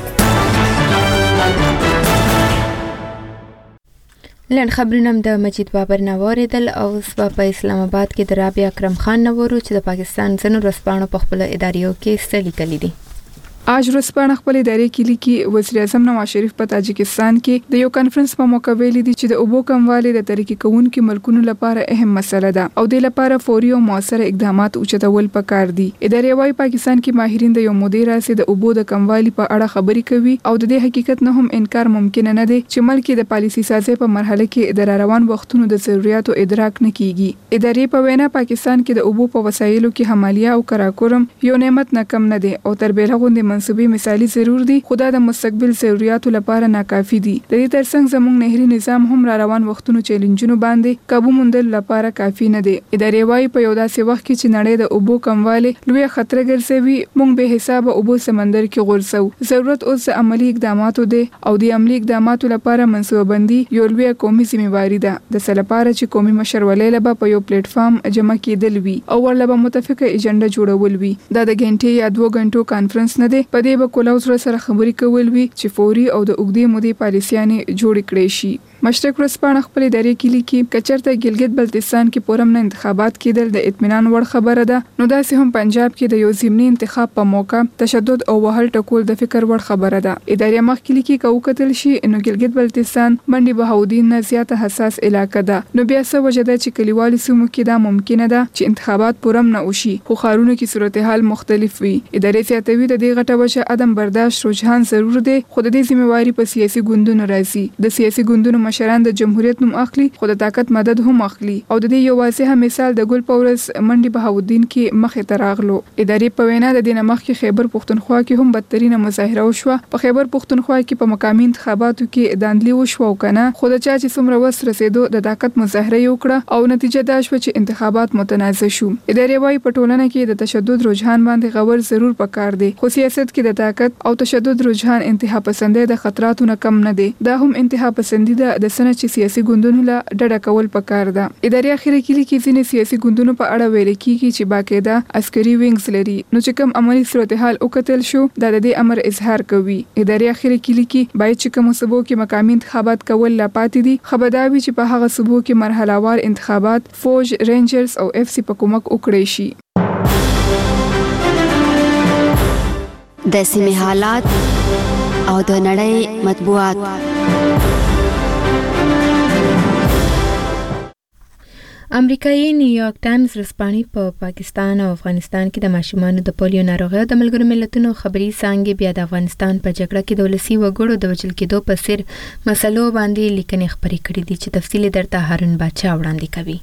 لن خبرونه د مجید بابر نه واردل او په اسلام آباد کې د رابعه اکرم خان نه ورو چې د پاکستان ځینو ورځپاڼو په خپل اداریو کې ستړي کړي دي. آج ورځپاڼه خپل ادارې کې لیکي وزیر اعظم نواز شریف په تاجکستان کې د یو کانفرنس په موقع ویلي دي چې د اوبو کموالی د ترقی کوونکو ملکونو لپاره اهم مسله ده او د لپاره فوري او موثر اقدامات اوچتول پکار دي. ادارې وايي پاکستان کې ماهرین د یو مودې راځي د اوبو د کموالی په اړه خبرې کوي او د دې حقیقت نه هم انکار ممکن نه دی چې ملک د پالیسي سازي په مرحله کې د روان وختونو د ضرورتو ادراک نه کیږي. ادارې په وینا پاکستان کې د اوبو په وسایلو کې حمالیا او کراکورم یو نعمت نه کم نه دی او تر بیره غوندي منسوبي مثالي ضرور دي خو د مستقبل ضرورتو لپاره ناکافي دي. د دې ترڅنګ زموږ نهري نظام هم را روان وختونو چیلنجونو باندې قابو موندل لپاره کافي نه دی. ادارې وايي په یو داسې وخت کې چې نړۍ د اوبو کموالی لوی خطر ګرځوي موږ به حساب اوبو سمندر کې غورځو. ضرورت اوس د عملی اقداماتو دی او د عملی اقداماتو لپاره منصوبندي یو لوی قومي ذمہواری ده. د څه لپاره چې قومي مشرولې لپاره په یو پلیټ فارم جمع کېدل وي او ورلبه متفقه ایجنډا جوړول وي. دا د غنټې یا دوه غنټو کانفرنس نه دی. په دې کلاو سره سره خبرې کول وی چې فوري او د اوږدې مودې پالیسیانې جوړ کړي شي. مشرق ورځپاڼه خپل ادارې کې لیکي کچرته ګلګت بلتستان کې پرمن انتخابات کېدل د اطمینان وړ خبره ده نو داسې هم پنجاب کې د یو ضمني انتخاب په موقع تشدد او وهل ټکول د فکر وړ خبره ده. ادارې مخکې لیکي که وکتل شي نو ګلګت بلتستان منډي بهاودین نه زیاته حساس علاقه ده نو بیا څه وجه ده چې کلیوالي سیمو کې دا ممکنه ده چې انتخابات پرم نه وشي خو ښارونو کې صورتحال مختلف وي. ادارې زیاتوي د دې غټه وجه عدم برداشت رجحان ضرور دی خو د دې ذمہواری په سیاسي ګوندونو راځي. د سیاسي ګوندونو مشران د جمهوریت نوم اخلي خو د طاقت مدد هم اخلي او د دې یو واضح مثال د ګل پورس منډي بهاودین کې مخې ته راغلو. ادارې په وینا د دینه مخکې خیبر پښتونخوا کې هم بدترینه مظاهره وشوه. په خیبر پښتونخوا کې په مقامي انتخاباتو کې داندلی وشو او کنه خو د چا چې څومره وس رسیدو د طاقت مظاهره وکړه او نتیجه دا شو چې انتخابات متنازع شو. ادارې وايي په ټولنه کې د تشدد رجحان باندې غور ضرور پکار دی خو سیاست کې د طاقت او تشدد رجحان انتها پسندۍ د خطراتو نه کم نه دی. دا هم انتها پسندي ده د سنه چې سیاسي ګوندونو له ډډه کول پکار ده. ادارې اخیری کې لیکي ځینې سیاسي ګوندونو په اړه ویل کیږي چې باقاعده عسکري وینګز لري نو چې کوم عملی صورتحال وکتل شو دا د دې امر اظهار کوي. ادارې اخیری کې لیکي باید چې کوم صوبو کې مقامي انتخابات کول لا پاتې دي خبرداري چې په هغه صوبو کې مرحله وار انتخابات فوج رینجرز او اف سی په کومک وکړي شي. د سیمې حالات او د نړۍ مطبوعات. امریکایي نیویارک ټایمز ورځپاڼې په پاکستان او افغانستان کې د ماشومانو د پولیو ناروغۍ د ملګرو ملتونو خبري څانګې بیا د افغانستان په جګړه کې د ولسي وګړو د وژل کېدو په څیر مسلو باندې لیکنې خپرې کړې دي چې تفصیل درته هارون باچا وړاندې کوي.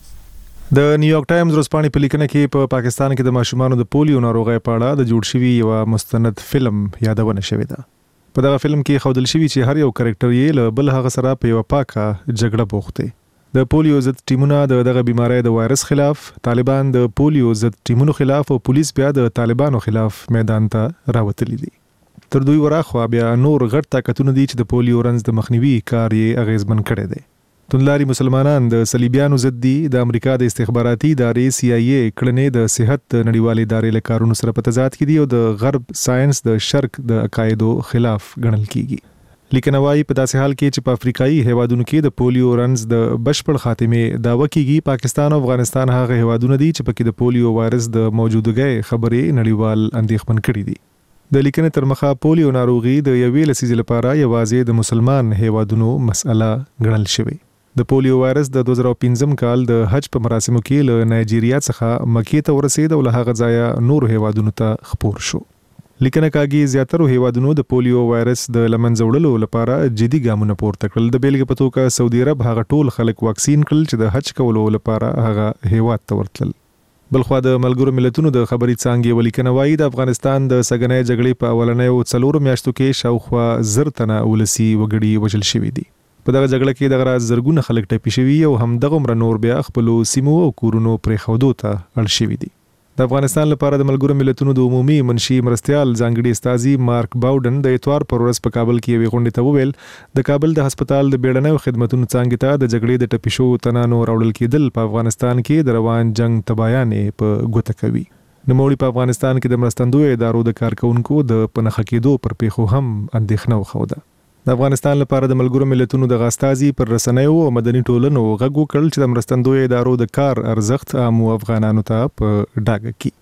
د نیویارک ټایمز ورځپاڼې په لیکنه کې په پاکستان کې د ماشومانو د پولیو ناروغۍ په اړه د جوړ شوي یو مستند فلم یادونه شوې ده. په دغه فلم کې ښودل شوي چې هر یو کرکټر یې له بل هغه سره په یو پاکه جګړه بوخت دی. د پولیو ضد ټیمونه د دغه بیماری د وایرس خلاف، طالبان د پولیو ضد ټیمونو خلاف او پولیس بیا د طالبانو خلاف میدان ته راوتلي دي. تر دوی وراخوا بیا نور غټ طاقتونه دي چې د پولیو رنځ د مخنیوي کار یې اغیزمن کړی دی. توندلاري مسلمانان د صلیبیانو ضد دي. د امریکا د استخباراتي ادارې سی آی ای کړنې د صحت نړیوالې ادارې له کارونو سره په تضاد کې دي او د غرب ساينس د شرق د عقایدو خلاف ګڼل کیږي. لیکنه وايي په داسې حال کې چې په افریقایي هیوادونو کې د پولیو رنځ د بشپړ خاتمه داوا کیږي، پاکستان او افغانستان هغه هیوادونه دي چې پکې د پولیو وایرس د موجودګۍ خبرې نړیوال اندېښمن کړي دي. د لیکنې تر مخه پولیو ناروغي د یوې لسیزې لپاره یوازې د مسلمان هیوادونو مسأله ګڼل شوې. د پولیو وایرس د دوه زره پنځم کال د حج په مراسمو کې له نایجیریا څخه مکې ته ورسېد او له هغه ځایه نور هیوادونو ته خپور شو. لیکنه کاږي زیاتره هیوادونو د پولیو وایرس د لمنځه وړلو لپاره جدي ګامونه پورته کړل. د بیلګې په توګه سعودي عرب هغه ټول خلک واکسین کړل چې د حج کولو لپاره هغه هیواد ته ورتلل. بلخوا د ملګرو ملتونو د خبري څانګې ولیکنه وايي د افغانستان د سګنۍ جګړې په اولنیو څلورو میاشتو کې شاوخوا زر تنه ولسي وګړي وژل شوي دي. په دغه جګړه کې دغه راز زرګونه خلک ټپي شوي او همدغه عمر نور بیا خپلو سیمو او کورونو پرېښودو ته اړ شوي دي. د افغانستان لپاره د ملګرو ملتونو د عمومي منشي مرستيال ځانګړي استازي مارک باوډن د اتوار پر ورځ په کابل کې یوې غونډې ته وویل د کابل د هسپتال د بیړنیو خدماتو څانګې ته د جګړې د ټپي شوو تنانو راوړل کېدل په افغانستان کې د روان جنگ تبايانې په ګوته کوي. نوموړي په افغانستان کې د مرستندوی ادارو د کارکونکو د پنهخ کېدو پر پیښو هم اندېښنه وښوده. د افغانستان لپاره د ملګرو ملتونو د غاستازي پر رسنیو او مدني ټولنو غږ وکړل چې د مرستندوی ادارو د کار ارزښت عامو افغانانو ته په ډاګه کې.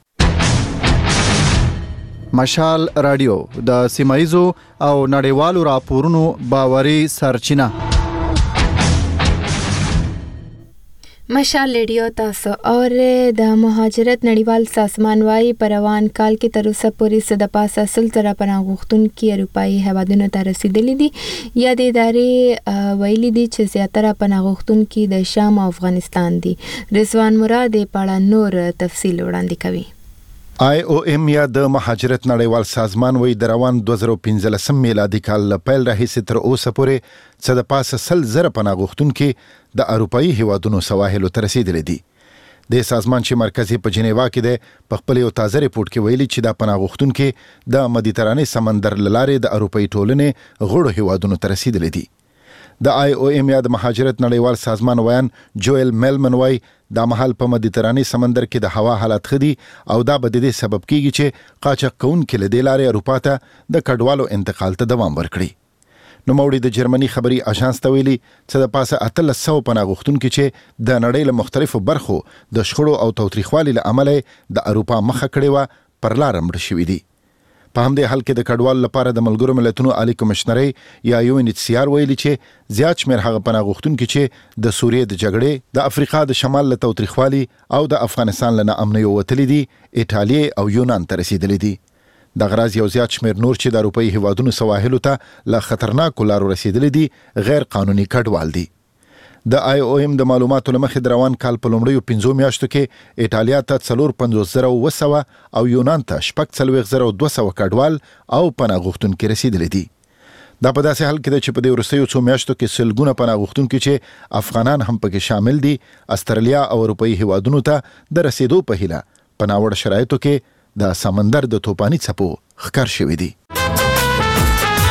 مشال رادیو د سیمایزو او نړیوالو راپورونو باوري سرچینه. مشال ریډیو تاسو اور د مهاجرت نړیوال سازمان وايي په روان کال کې تر اوسه پورې څه د پاسه سل زره پناه غوښتونکي اروپایي هیوادونو ته رسیدلي دي. یا د ادارې ویلي دي چې زیاتره پناه غوښتونکي د شام او افغانستان دي. رضوان مراد په اړه نور تفصیل وړاندې کوي. آی او ایم یا د مهاجرت نړیوال سازمان وی د روان دوه زره پنځلسم میلادي کال له پیل راهیسې تر اوسه پورې څه د پاسه سل زره پناه غوښتونکي د اروپایي هیوادونو سواحلو ته رسیدلي دي. د سازمان چې مرکز په جنیوا کې دی په خپل یو تازه ریپورت کې ویلي چې د پناه غوښتونکي د مدیترانې سمندر له لارې د اروپایي ټولنې غړو هیوادونو ته رسیدلي دي. د آی او ایم یا د مهاجرت نړیوال سازمان ویان جوئل میلمن وای دا مهال په مدیترانې سمندر کې د هوا حالت خدي او دا به د دې سبب کیږي چې قاچاق کوونکي له دې لارې اروپا ته د کډوالو انتقال ته دوام ورکړي. نو موړي د جرمني خبري اژانس ته ویلي چې د پاسه اتلس سوه پناه غوښتونکي چې د نړۍ له مختلفو برخو د شخړو او توتریخوالي له امله د اروپا مخه کړې وه پر لاره مړه شوي دي. په همدې حال کې د کډوالو لپاره د ملګرو ملتونو عالی کمشنري یا یو ان ایچ سی آر ویلي چې زیات شمېر هغه پناه غوښتونکي چې د سوریې د جګړې، د افریقا د شمال له تاوتریخوالي او د افغانستان له ناامنیو وتلي دي، ایټالیا او یونان ته رسیدلي دي. د غراض یو زیات شمېر نور چې د اروپایي هیوادونو سواحلو ته له خطرناکو لارو رسیدلي دي غیر قانوني کډوال دي. د آی او ایم د معلوماتو لمخې د روان کال په لومړیو پنځو میاشتو کې ایټالیا ته څلور پنځوس زره اوه سوه او یونان ته شپږ څلوېښت زره دوه سوه کډوال او پناه غوښتونکي رسیدلي دي. دا په داسې حال کې ده چې په دې وروستیو څو میاشتو کې سلګونه پناه غوښتونکي چې افغانان هم پکې شامل دي استرالیا او اروپایي هیوادونو ته د رسیدو په هیله په ناوړه شرایطو کې د سمندر د توپاني څپو ښکار شوي دي.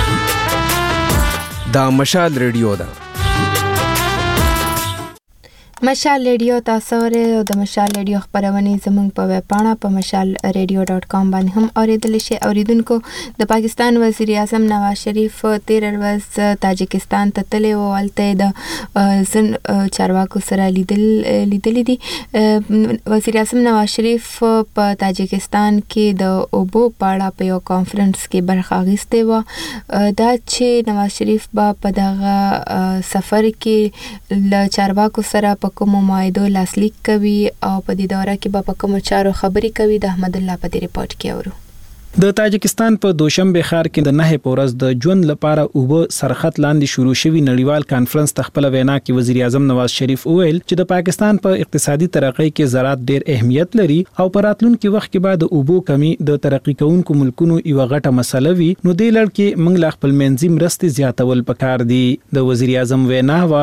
دا مشال ریډیو ده. مشال ریډیو تاسو ورې او د مشال ریډیو خبرونه زموږ په ویب پاڼه په مشال ریډیو ډاٹ کام باندې هم اوریدل شي. اوریدونکو د پاکستان وزیر اعظم نواز شریف تیر ورځ تاجکستان ته تللی او هلته د زن چارواکو سره لیدل لیدل دي. وزیر اعظم نواز شریف په تاجکستان کې د اوبو په اړه په یو کانفرنس کې برخه اخیستې و. دا چې نواز شریف به په دغه سفر کې ل چارواکو سره په کومو معاهدو لاسلیک کوي او په دې دوره کې به په کومو چارو خبرې کوي. د احمد الله په دې ریپورت کې اورو. د تاجکستان په دوشنبه ښار کې د نه پورز د ژوند لپاره اوبه سرخط لاندې شروع شوی نړیوال کانفرنس تخپل وینا کې وزیر اعظم نواز شریف وویل چې د پاکستان په اقتصادي ترقۍ کې زراعت ډېر اهمیت لري او په راتلونکي وخت کې به د اوبو کمی د ترقی کوونکو ملکونو یو غټه مسله وي. نو دې لړ کې موږ لا خپل منځي مرستې زیاتول پکار دي. د وزیر اعظم وینا وا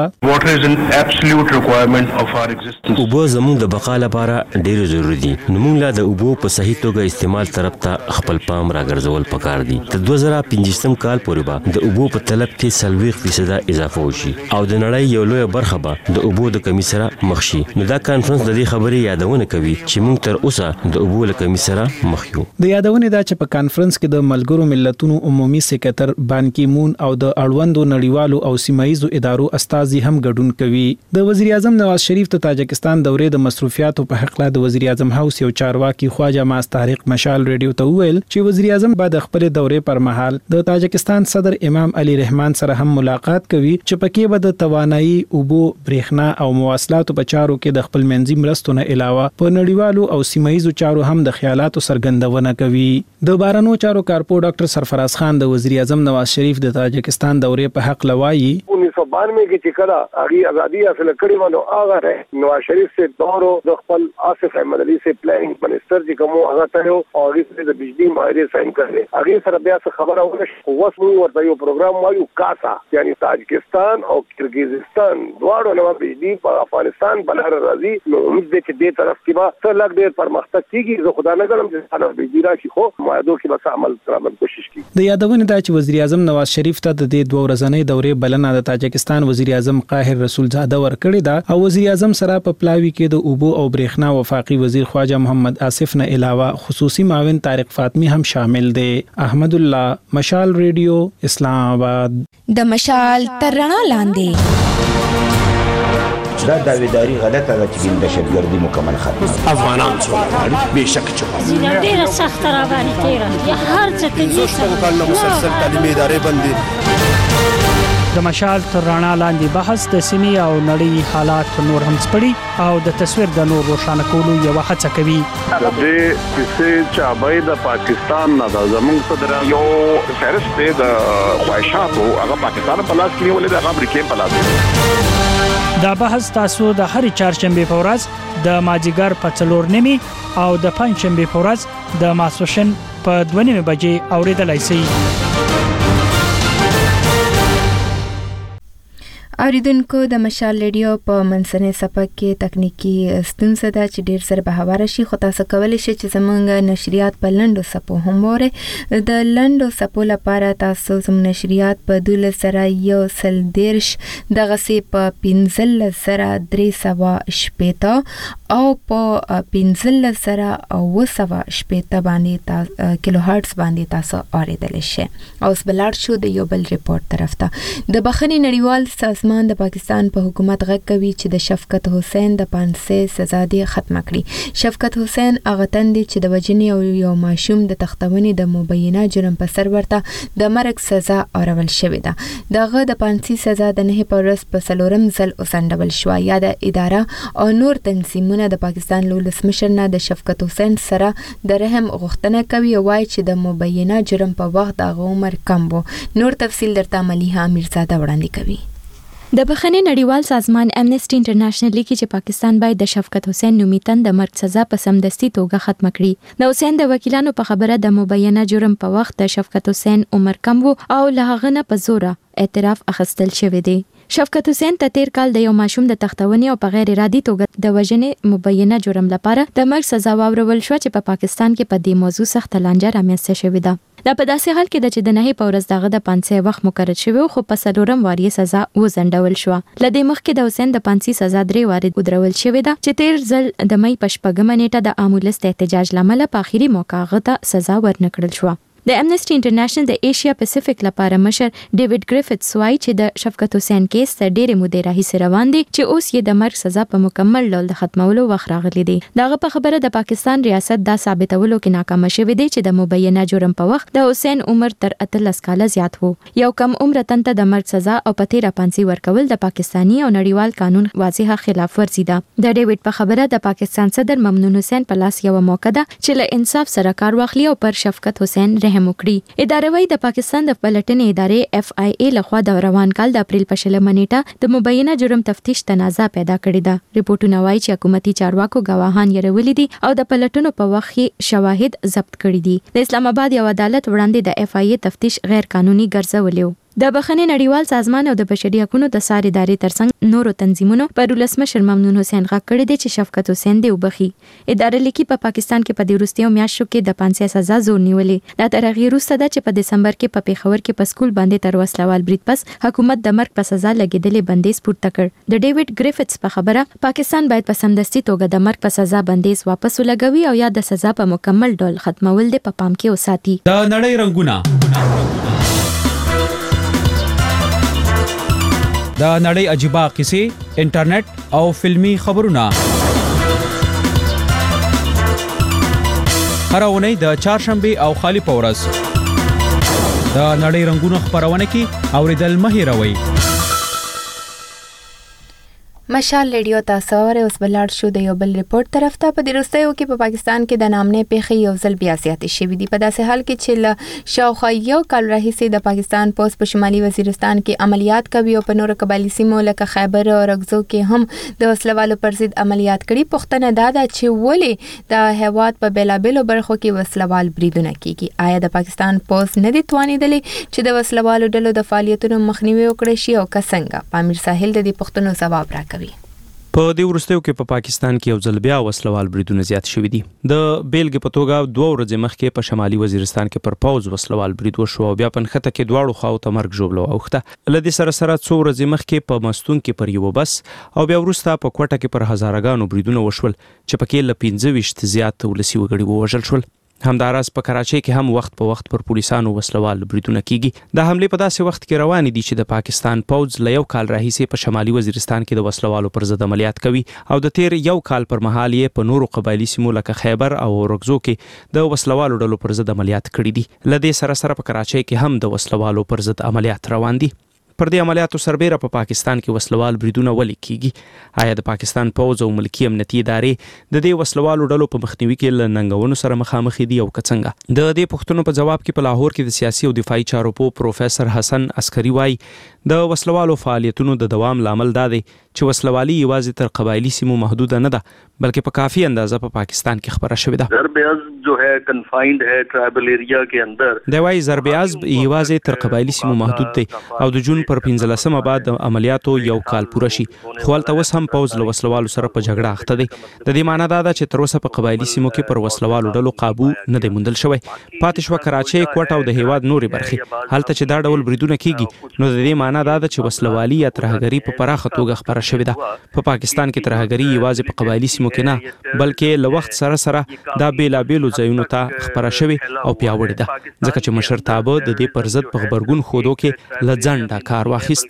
اوبه زموږ د بقا لپاره ډېر ضروري دي. نو موږ لا د اوبو په صحیح توګه استعمال طرف ته خپل پام راګرځول پکار دي. د دوه زره پنځوستم کال پورې به د اوبو په طلب کې سلويخ فیصد اضافه وشي او د نړۍ یو لوی برخه به د اوبو د کمی سره مخ شي. نو دا کانفرنس د دې خبرې یادونه کوي چې موږ تر اوسه د اوبو له کمی سره مخ یو. د یادونه دا چې په کانفرنس کې د ملګرو ملتونو عمومي سکرټر بان کی مون او د اړوندو نړیوالو او سیمایي ادارو استازي هم ګډون کوي. د وزیر اعظم نواز شریف ته تاجکستان دورې د مصروفیاتو په حق لا د وزیر اعظم هاوس یو چارواکي خواجه ماس طارق مشال ریډیو ته وویل چې وزیر اعظم بعد خپل دورې پر مهال د تاجکستان صدر امام علي رحمان سره هم ملاقات کوي چې پکې به د توانایي اوبو برېښنا او مواصلاتو په چارو کې د خپل منځي مرستو نه علاوه په نړیوالو او سیمایي چارو هم د خیالاتو څرګندونه کوي. د بارنو چارو کارپو ډاکټر سرفراز خان د وزیر اعظم نواز شریف د تاجکستان دورې په حق لوایي उन्नीस सौ बानवे کې چې کله هغه ازادي حاصل کړې و نو هغه نواز شریف سے دورو د خپل آصف احمد علي سے پلانینګ منسٹر چې کوم هغه ته او هغه سره د بجلی معاهده ساين کړل. هغه سره بیا څه خبره ونه اوس موږ ورته یو پروګرام وایو کاسا یعنی تاجکستان او کرغیزستان دواړو نو بجلی په افغانستان بلار راځي. نو موږ د دې طرف کې به څه لګ ډېر پرمختګ کیږي. زه خدای نه غواړم چې څنګه بجلی راشي خو معاهدو کې به عمل ترامن کوشش کوي. د یادونه دا چې وزیر اعظم نواز شریف ته د دې دوه ورځې دورې بلنه د تاجکستان وزیر اعظم قاهر رسول زاده ورکړی دا او وزیر اعظم سره په پلاوی کې د اوبو او برېښنا وفاقي وزیر خواجه محمد آصف نه علاوه خصوصي معاون طارق فاطمی هم شامل دي. احمد الله مشال ریډیو اسلام آباد. د مشال ترنا لاندې دا داویداری غلطه ده چې دهشتګردي مکمل ختمه افغانان څو به شک چوي ډیره سخت را باندې تیرا هر څه کې څو کال مسلسل تعلیمي ادارې بندي. د مشال تر رڼا لاندې بحث د سیمې او نړۍ حالات نور هم سپړي او د تصویر د نور روښانه کولو یو هڅه کوي. د دې کیسې چې ابای د پاکستان نه د زمونږ صدر یو فهرست دی د خواهشاتو هغه پاکستان په لاس کې ولې د امریکا په لاس. دا بحث تاسو د هر چهارشنبه په ورځ د مازیګر په څلور نیمه او د پنځشنبه په ورځ د ماسوشن په دوه نیمه بجې اوریدلای شئ. اوریدونکو د مشال ریډیو په منځنۍ صفحه کې تکنیکی ستونزه ده چې ډیر سره به هواره شي خو تاسو کولی شئ چې زموږ نشریات په لنډو صفحو هم وره. د لنډو صفحو لپاره تاسو زموږ نشریات په دولس سره یو سل دیرش دغسې په پنځلس سره درې سوه شپېته او په پنځلس سره اوه سوه شپېته باندې کیلو هرتز باندې تاسو اوریدلی شئ. اوس به لاړ شو د یو بل ریپورت طرف ته. د بخښنې نړیوال سازمان د پاکستان په حکومت غږ کوي چې د شفقت حسین د پانسې سزا دې ختمه کړي. شفقت حسین هغه تن دی چې د وژنې او یو ماشوم د تختونې د مبینه جرم په سر ورته د مرګ سزا اورول شوې ده. دغه د پانسې سزا د نه په ورځ په څلورم ځل وسنډول شوه. یا د اداره او نور تنظیمونه د پاکستان له ولسمشر نه د شفقت حسین سره د رحم غوښتنه کوي او وایي چې د مبینه جرم په وخت دغه عمر کم و. نور تفصیل درته ملیحه میرزاده وړاندې کوي. د بخښنې نړیوال سازمان امنیسټي انټرنیشنل لیکي چې پاکستان باید د شفقت حسین نومي تن د مرګ سزا په سمدستي توګه ختمه کړي. د حسین د وکیلانو په خبره د مبینه جرم په وخت د شفقت حسین عمر کم و او له هغه نه په زوره اعتراف اخیستل شوی دی. شفقت حسین ته تیر کال د یو ماشوم د تختونې او په غیر ارادي توګه د وژنې مبینه جرم لپاره د مرګ سزا واورول شو چې په پاکستان کې په دې موضوع سخت لانجه رامنځته شوې ده. دا په داسې حال کې د چې د نهي په ورځ دغه د پانسي وخت مقرر شوی خو په څلورم واري سزا وزندول شو. لدې مخکې د حسین د پانسي سزا درې واري ودرول شوې ده چې تیر ځل د مې په شپږمه نیټه د امولست احتجاج لامل په اخیری موقع غته سزا ورنکړل شو. د امنسټي انټرنیشنل د ایشیا پیسفیک لپاره مشر ډیوډ گریفټس وایي چې د شفقت حسین کیس تر ډېرې مودې راهیسې روان دي چې اوس یې د مرګ سزا په مکمل ډول د ختمولو وخت راغلی دی. دغه په خبره د پاکستان ریاست دا ثابتولو کې ناکام شوی دی چې د مبینه جرم په وخت د حسین عمر تر اتلس کاله زیات وو. یو کم عمر تن ته د مرګ سزا او په تیره پانسي ورکول د پاکستاني او نړیوال قانون واضحه خلاف ورزي ده. د ډیوډ په خبره د پاکستان صدر ممنون حسین په لاس یو موقع ده چې له انصاف سره کار واخلي او پر شفقت حسین رحم وکړي. ادارې د پاکستان د پلټنې ادارې اف آی ای لخوا د روان کال د اپریل په شلمه نیټه د مبینه جرم تفتیش تنازع پیدا کړې ده. ریپورتونه وایي چې حکومتي چارواکو ګواهان یې دي او د پلټنو په وخت کې شواهد ضبط کړي دي. د اسلام آباد یو عدالت وړاندې د اف آی ای تفتیش غیر قانوني ګرځولی و. د بخښنې نړیوال سازمان او د بشري حقوقو د ساري ادارې ترڅنګ نورو تنظیمونو پر ولسمشر ممنون حسین غږ کړی دی چې شفقت حسین دی وبخي. ادارې لیکي په پاکستان کې په دې وروستیو میاشتو کې د پانسي سزا زور نیولې. دا تر هغې وروسته ده چې په دسمبر کې په پیښور کې په سکول باندې تر وسلوال برید پس حکومت د مرګ په سزا لګېدلې بندیز پورته کړ. د ډیوډ گریفټس په خبره پاکستان باید په سمدستي توګه د مرګ په سزا بندیز واپس ولګوي او یا د سزا په مکمل ډول ختمول دی په پام کې وساتي. د نړۍ رنگونه د نړۍ عجیبه قصې انټرنیټ او فلمی خبرونه هر اونۍ د چهارشنبه او خالی پورز د نړۍ رنگونه خبرونه کې اوریدل مه هیروئ. مشال ریډیو تاسو ور اوس بلار شو د یو بل ریپورت طرف ته. په دې وروستیو کې په پاکستان کې د نامنې پیښې یو ځل بیا زیاتې شوې دي. په داسې حال کې چې له شاوخوا یو کال راهیسې د پاکستان پولیس په شمالي وزیرستان کې عملیات کوي او په نورو قبایلي سیمو لکه خیبر او رګزو کې هم د وسلوالو پر ضد عملیات کړي. پوښتنه دا ده چې ولې د هیواد په بیلابیلو برخو کې وسلوال بریدونه کیږي؟ آیا د پاکستان پولیس نه دي توانیدلې چې د وسلوالو ډلو د فعالیتونو مخنیوي وکړي شي او که څنګه؟ پامیر ساحل د دې پوښتنو ځواب راکوي. په دې وروستیو کې په پاکستان کې یو ځل بیا وسلوال بریدونه زیات شوي دي. د بیلګې په توګه دوه ورځې مخکې په شمالي وزیرستان کې پر پوز وسلوال برید وشو او بیا په نښته کې دواړو خواو ته مرګ ژوبله واوښته. له دې سره سره څو ورځې مخکې په مستون کې پر یو بس او بیا وروسته په کوټه کې پر هزارهګانو بریدونه وشول چې پکې له پنځه ویشت زیات ولسي وګړي ووژل شول. همداراز په کراچۍ کې هم وخت په وخت پر پولیسانو وسلوال بریدونه کیږي. د حمله په داسې وخت کې روان دي چې د پاکستان پوز له یو کال راهیسې په شمالي وزیرستان کې د وسلوالو پر ضد عملیات کوي او د تیر یو کال پر مهال یې په نورو قبایلی سیمو لکه خیبر او رګزو کې د وسلوالو ډلو پر ضد عملیات کړي دي. له دې سره سره په کراچۍ کې هم د وسلوالو پر ضد عملیات روان دي. پر دې عملیاتو سربېره په پاکستان کې وسلوال بریدونه ولې کیږي؟ آیا د پاکستان پوز او ملکی امنیتي ادارې د دې وسلوالو ډلو په مخنیوي کې له ننګونو سره مخامخ دي او که څنګه؟ د دې پوښتنو په جواب کې په لاهور کې د سیاسي او دفاعي چارو پوه پروفیسور حسن عسکري وایي د وسلوالو فعالیتونو د دوام لامل دا دی چې وسلوالي یوازې تر قبایلی سیمو محدود نه ده بلکې په کافي اندازه په پاکستان کې خبره شوې ده. ضرب جو ہے کنفائنڈ ہے ټرایبل ایریا کې اندر دی وايي ضرب عزب یوازې تر قبایلی سیمو محدود دی او د جون پر پنځلسمه بعد د عملیاتو یو کال پوره شي خو هلته اوس هم پوز له وسلوالو سره په جګړه اخته دی. د دې معنی دا ده چې تر اوسه په قبایلی سیمو کې پر وسلوالو ډلو قابو نه دی موندل شوی. پاتې شوه کراچۍ، کوټه او د هیواد نورې برخې. هلته چې دا ډول بریدونه کیږي نو د دې معنی دا ده چې وسلوالي یا ترهګري په پراخه توګه خپره شوې ده. په پاکستان کې ترهګري یوازې په قبایلی سیمو کې نه بلکې له وخت سره سره دا بیلابیلو ځایونو ته خپره شوې او پیاوړې ده ځکه چې مشرتابه د دې پر ضد په غبرګون ښودو کې له ځنډه کار واخیست.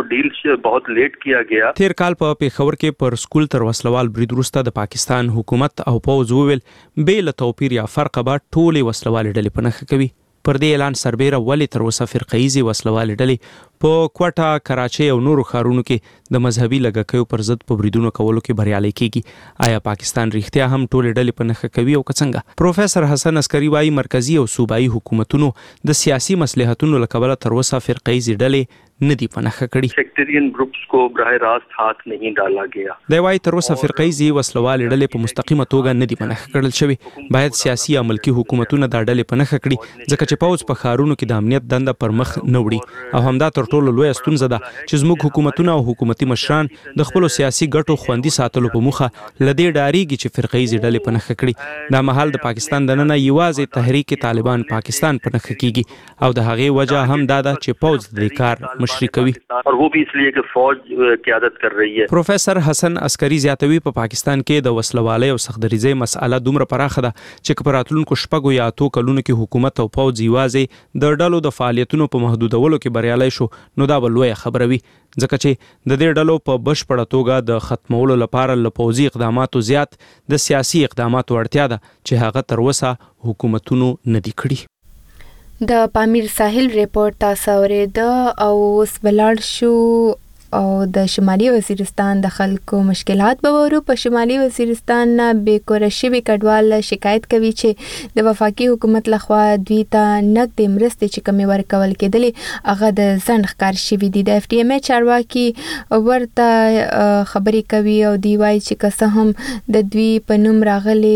تیر کال په پیښور کې پر سکول تر وسلوال برید وروسته د پاکستان حکومت او پوځ وویل بې له توپیر یا فرقه به ټولې وسلوالې ډلې په نښه کوي. پر دې اعلان سربیره ولې تر اوسه فرقه‌یزې وسلوالې ډلې په کوټه، کراچۍ او نورو ښارونو کې د مذهبي لږکیو پر ضد په بریدونو کولو کې بریالي کیږي؟ آیا پاکستان رښتیا هم ټولې ډلې په نښه کوي او که څنګه؟ پروفیسور حسن عسکري وایي مرکزي او صوبایي حکومتونو د سیاسي مصلحتونو له کبله تر اوسه فرقه‌یزې ډلې نه دي پنهخه کړي. सेक्टेरियन ग्रुप्स को बराह रास्त हाथ नहीं डाला गया. د وای تر اوسه فرقایزي وسلوال ډلې په مستقیمه توګه نه دي پنهخه کړل شوی. باید سیاسي او ملکی حکومتونه دا ډلې پنهخه کړي ځکه چې پوز په خارونو کې د امنیت دنده پر مخ نه وړي او همدا تر ټولو لوی ستونزه ده چې زموږ حکومتونه او حکومتي مشران د خپل سیاسي ګټو خوندي ساتلو په مخه لدې ډاریږي چې فرقایزي ډلې پنهخه کړي. دا مهال د پاکستان د نننه یوازې تحریک طالبان پاکستان پنهخه کیږي او د هغې وجه هم دا ده چې پوز د کار مشري کوي. और वो भी इसलिए कि फौज قیادت कर रही है. پروفیسور حسن عسکری زیاتوي په پا پاکستان کې د وسلوالۍ او سختدریزۍ مسأله دومره پراخه ده چې په راتلونکو شپږو یا اتو کلونو کې حکومت او پوز یوازې د ډلو د فعالیتونو په محدودولو کې بریالي شو نو دا به لویه خبره وي ځکه چې د دې ډلو په بشپړه توګه د ختمولو لپاره له پوځي اقداماتو زیات د سیاسي اقداماتو اړتیا ده چې هغه تر اوسه حکومتونو نه دي کړي. د پامیر ساحل ریپورت تاسو اورېده او اوس بلاړ شو او د شمالي وزیرستان د خلکو مشکلات به ورو. په شمالي وزیرستان نه بیکوره شوي کډوال شکایت کوي چې د وفاقي حکومت لخوا دوی ته نقدې مرستې چې کمې ورکول کېدلې هغه د ځنډ ښکار شوي دي. د اف ډي ایم ای چارواکي ورته خبرې کوي او دی وایي چې که څه هم د دوی په نوم راغلي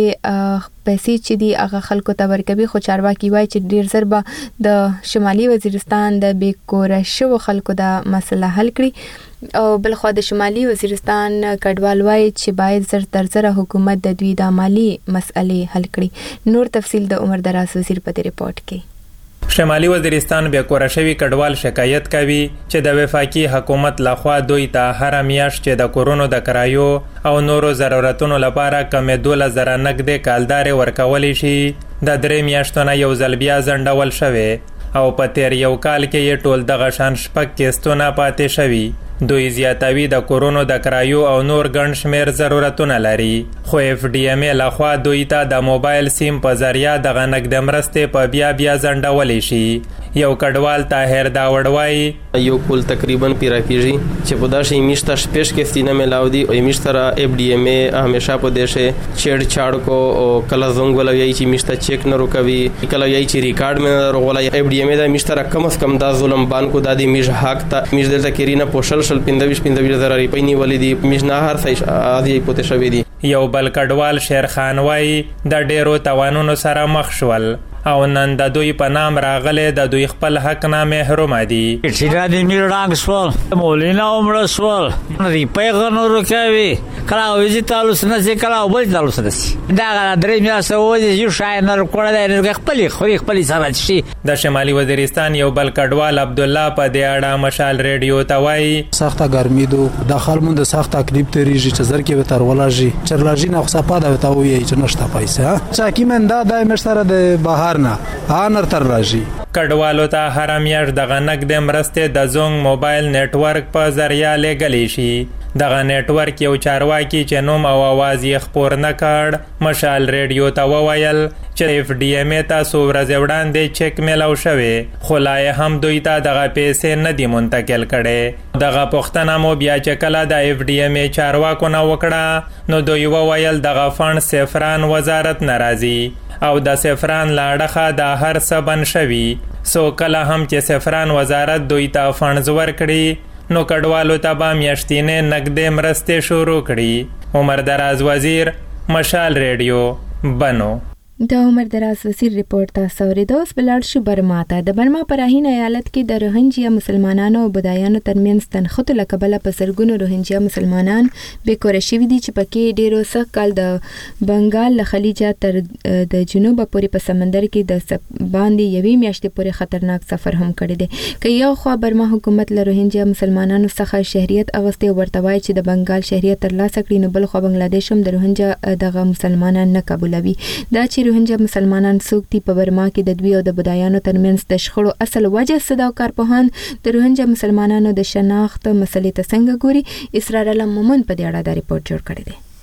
پیسې چې دی هغه خلکو ته ورکوي خو چارواکي وایي چې ډیر زر به د شمالي وزیرستان د بیکوره شوو خلکو د مسله حل کړي او بلخوا د شمالي وزیرستان کډوال وایي چې باید زر تر زره حکومت د دوی د مالی مسلې حل کړي. نور تفصیل د عمر دراز وزیر په ریپورت کې. شمالي وزیرستان بیا کورشوي کډوال شکایت کوي چې د وفاقي حکومت لخوا دوی ته هر میاشت چې د کورونو د کرایو او نورو ضرورتونو لپاره کمې دولس زره نقدې کالدارې ورکولی شي د درې میاشتو نه یو ځل بیا ځنډول شوی او په تیر یو کال کې یې ټول دغه شان شپږ کیستونه پاتې شوي. دوی زیاتوي د کورونو د کرایو او نور ګڼ شمیر ضرورتونه لري خو اف ډي ایم ای لخوا دوی ته د موبایل سیم په ذریعه دغه نقد مرستې په بیا بیا ځنډولی شي. یو کډوال طاهر داوړ وایي یو کول تقریبا پیرا کیږي چې په داسې میشته شپږ کې نه ملاو دي او میشته را اف ډي ایم ای همیشه په دشه چړ چاړ کو او کله زنګ ولګي چې میشته چیک نه روکوي کله یې چې ریکارډ مې نه روغلا اف ډي ایم ای دا میشته را کم از کم دا ظلم بانکو د دې میج حق ته میج دلته کېرینه پوشل شل پندويش پندويش زره ریپې نیولې دي میج نه هر څه ادي پته شوی دي. یو بل کډوال شیر خان وایي د ډیرو توانونو سره مخ شول او نن د دوی په نام راغله د دوی خپل حق نه محروم دي. چې د میرانګ سوال مولینا عمر سوال ریپې غنورو کوي کله وځي تاسو نه چې کله ول تاسو نه دا درې میاشتې وځي یو شای نه کوړه د خپل خوري خپل سره شي. د شمالي وزیرستان یو بل کډوال عبد الله په دې اړه مشال ریډیو ته وایي سخته ګرمي دو د خلمون د سخت تکلیف تریږي چې زر کې به تر ولاږي چرلاږي نه خصه پاده وته وي چې نشته پیسې چا کی من دا د مشتره د بهار آنر تر راځي. کډوالو ته هر میاشت دغه نقد مرستې د زونګ موبایل نتورک په ذریعہ لګلی شي. دغه نتورک یو چارواکي چې نوم او आवाज یې خپور نه کړ مشال ریډیو ته وویل چې اف ډي ایم ای تاسو ورځ وړاندې چک میلاو شوی خو لا هم دوی ته دغه پیسې نه دي منتقل کړي. دغه پوښتنه مو بیا چې کله د اف ډي ایم ای چارواکو نه وکړه نو دوی وویل دغه فند سفران وزارت ناراضي او د سفران لاړخه د هر څه بن شوي سو کله هم چې سفران وزارت دوی ته فنډز ورکړي نو کډوالو ته به میاشتینې نقدې مرستې شروع کړي. عمر دراز وزیر مشال ریډیو بنو. د عمر دراز وزیر ریپورت تاسو اورېدو. اوس بلاړ شو برما ته. د برما په راهین ایالت کې د روهنجیا مسلمانانو او بودایانو ترمنځ تنخته لکبله په سرګونو روهنجیا مسلمانان بیکوره شوي دي چې پکې ډیرو سخت کال د بنگال له خلیجه تر د جنوب پورې په سمندر کې د باندې یوې میاشتې پورې خطرناک سفر هم کړی دی. که یو خوا برما حکومت له روهنجیا مسلمانانو څخه شهریت اغوستي ورته وایي چې د بنگال شهریت ترلاسه کړي نو بل خو بنگلاديش هم د روهنجیا دغه مسلمانان نه قبولوي. دا چې روهنجیا مسلمانان څوک دي په برما کې د دوی او د بودایانو ترمنځ د شخړو اصل وجه څه ده او کارپوهان د روهنجیا مسلمانانو د شناخت مسلې ته څنګه ګوري. اسرار علم مومن په دې اړه دا ریپورت جوړ کړی دی.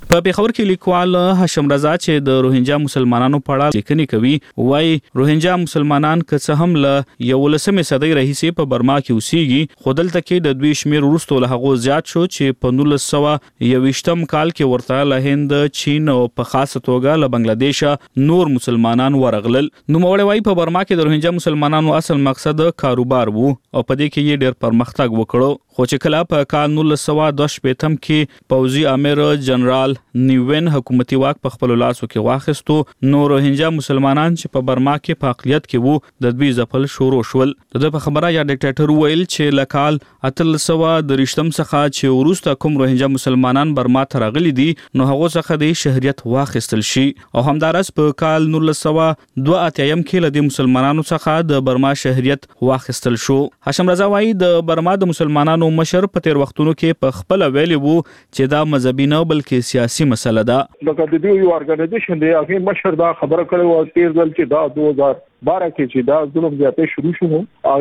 په پیښور کې لیکوال هاشم رضا چې د روهینجا مسلمانانو په اړه لیکنې کوي وایي روهینجا مسلمانان که څه هم له یولسمې صدۍ راهیسې په برما کې اوسېږي خو دلته کې د دوی شمېر وروسته له هغو زیات شو چې په نولس سوه یوویشتم کال کې ورته له هند چین او په خاصه توګه له بنگلاديشه نور مسلمانان ورغلل. نوموړی وایي په برما کې د روهینجا مسلمانانو اصل مقصد کاروبار وو او په دې کې یې ډېر پرمختګ وکړو خو چې کله په کال نولس سوه دوه شپېتم کې پوځي امیر جنرال نیوین حکومتي واک په خپل لاسو کې واخیستو نو روهینجا مسلمانان چې په برما کې په اقلیت کې وو د دوی ځپل شروع شول. د په خبره یا ډیکټیټر ویل چې لکال اتلس سوه درشتم څخه چې وروسته کوم روهینجا مسلمانان برما ته راغلي دي نو هغه څخه د شهریت واخیستل شي او همدارس په کال نولس سوه دوه اتیا کې له مسلمانانو څخه د برما شهریت واخیستل شو. هاشم رضا وایي د برما د مسلمانانو مشر په تیر وختونو کې په خپل ویلي وو چې دا مذهبي نه بلکې سیاسي مسله ده. لکه د دې یو ارګنایزیشن دی هغه مشر دا خبره کړې و تیر ځل چې دا دوه هزار بارہ کې چې دا ظلم زیاتې شروع شو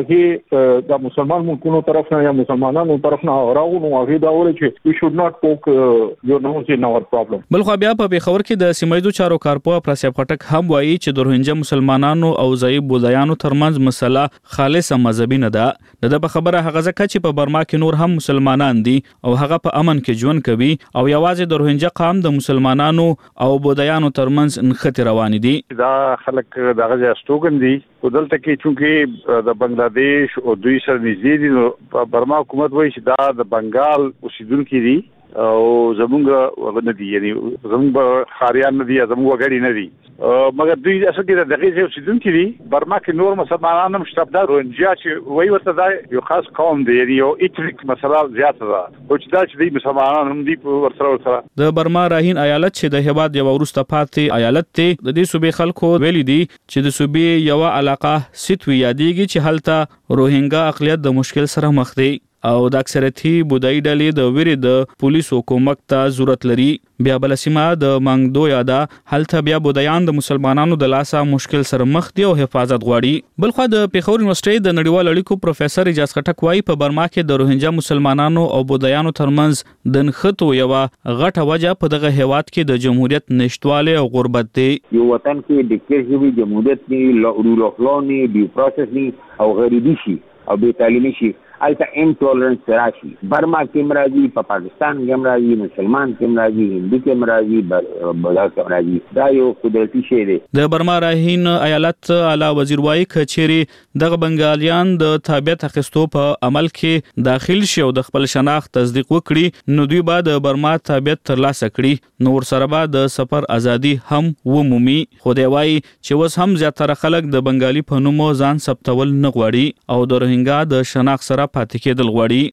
هغه د مسلمان ملکونو طرف نه یا مسلمانانو طرف نه راغونو هغه دا وایي چې we should not poke your nose in our problem. بل خو بیا په پیښور کې د سیمایي چارو کارپو پرسیب خټک هم وایي چې د روهینجا مسلمانانو او ځای بودایانو ترمنځ مسله خالصه مذهبي نه ده. د په خبره هغه ځکه چې په برما کې نور هم مسلمانان دي او هغه په امن کې ژوند کوي او یوازې د روهینجا قام د مسلمانانو او بودایانو ترمنځ نښتې روان دي. دا خلک دغه ځای دي او دلته کې چونکې د بنگلاديش او دوی سره نږدې دي نو برما حکومت وایي چې دا د بنگال اوسیدونکي دي او زمونږ ونه دي یعنی زمونږ خاریان نه دي زمونږ وګړي نه دي مګر دوی اصل کې د دغه ځای اوسیدونکي دي. برما کې نور مسلمانان هم شته دا روهینجا چې وایي ورته دا یو خاص قوم دی یعنی یو ایتنیک مسله زیاته ده او چې دا چې دوی مسلمانان هم دي ورسره ورسره. د برما راهین ایالت چې د هیواد یو وروسته پاتې ایالت دی د دې صوبې خلکو ویلي دي چې د صوبې یو علاقه سیتوي یادېږي چې هلته روهینګا اقلیت د مشکل سره مخ دی او د اکثریتي بودایي ډلې د ویرې د پولیسو کومک ته ضرورت لري. بیا بل سیمه د مانګدو یاده هلته بیا بودایان د مسلمانانو د لاسه مشکل سره مخ دي او حفاظت غواړي. بلخو د پیښور یونیورسيټي د نړیوال اړیکو پروفیسور اجاز خټک وايي په برما کې د روهینجا مسلمانانو او بودایانو ترمنځ د نښتو یو غټه وجه په دغه هیواد کې د جمهوریت نشټواله او غربت دی. یو وطن کې د کېږي جمهوریت نه رول اف لا نه ډیو پروسس نه او غریبي شي او بې تعلیمي شي الته انټولرنس راشي. برما کې مرادي په پا پاکستان کې مرادي مسلمان کې مرادي هندي کې مرادي بل کې مرادي دا یو قدرتي شی دی. د برما راهین ایالت اعلی وزیر وایي کچېری دغه بنگالیان د تابعیت اخیستو په عمل کې داخل شي او د خپل شناخت تصدیق وکړي نو دوی به د برما تابعیت ترلاسه کړي نو ورسره به د سفر ازادي هم ومومي. خو دی وایي چې اوس هم زیاتره خلک د بنگالي په نوم ځان ثبتول نه غواړي او د روهینګا د شناخت سره پاتې کېدل غواړي.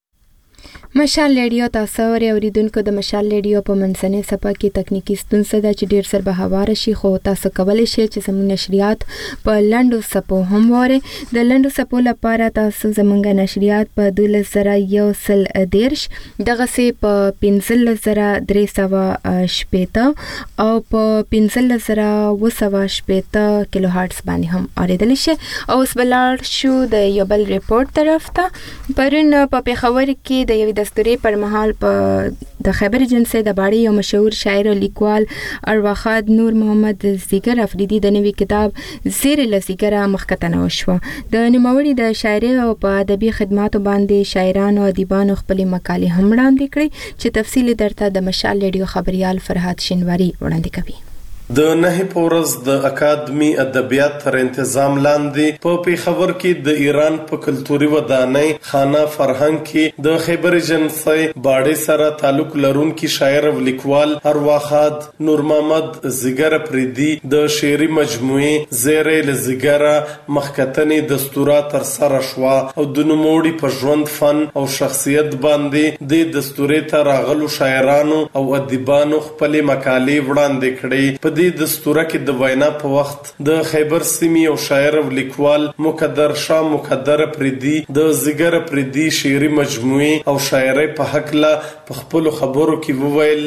مشال ریډیو تاسو اورئ اوریدونکو د مشال ریډیو په منځنۍ صفحه کې تکنیکی ستونزه ده چې ډیر سر به هواره شي خو تاسو کولی شئ چې زموږ نشریات په لنډو صفحو هم وره د لنډو صفحو لپاره تاسو زموږ نشریات په دولس زره یو سل دیرش دغه سي په پنځلس زره درې سوه شپېته او په پنځلس زره اوه سوه شپېته کیلو هرتز باندې هم اوریدلی شئ. او اوس بلار شو د یو بل ریپورت طرف ته. پرون په پیښور کې د یو دستوري پر مهال په د خیبر ایجنسی د باړې یو مشهور شاعر او لیکوال ارواخاد نور محمد زیګر افریدي د نوي کتاب زیر لزیګر مخکتنه وشو. د نوموړي د شاعري او په ادبي خدماتو باندې شاعرانو او ادیبانو خپل مقالې هم وړاندې کړې چې تفصیل درته د مشال ریډیو خبريال فرحات شینواری وړاندې کوي. د نه پورز د اکاډمي ادبیات تر تنظیم لاندې په پیښور کې د ایران په کلتوري ودانۍ خانه فرهنګ کې د خیبر ایجنسی باړې سره تعلق لرونکي شاعر او لیکوال ارواخاد نور محمد زیګر افریدي د شعري مجموعې زیر لزیګر مخکتنې دستوره تر سره شو او د نوموړي په ژوند فن او شخصیت باندې د دستورې ته راغلو شاعرانو او ادیبانو خپل مقالې وړاندې کړې. په دې دستوره کې د وینا په وخت د خیبر سیمې او شاعر او لیکوال مقدر شاه مقدر افریدي د زیګر افریدي شعري مجموعې او شاعرۍ په حق لا په خپل خبرو کې وویل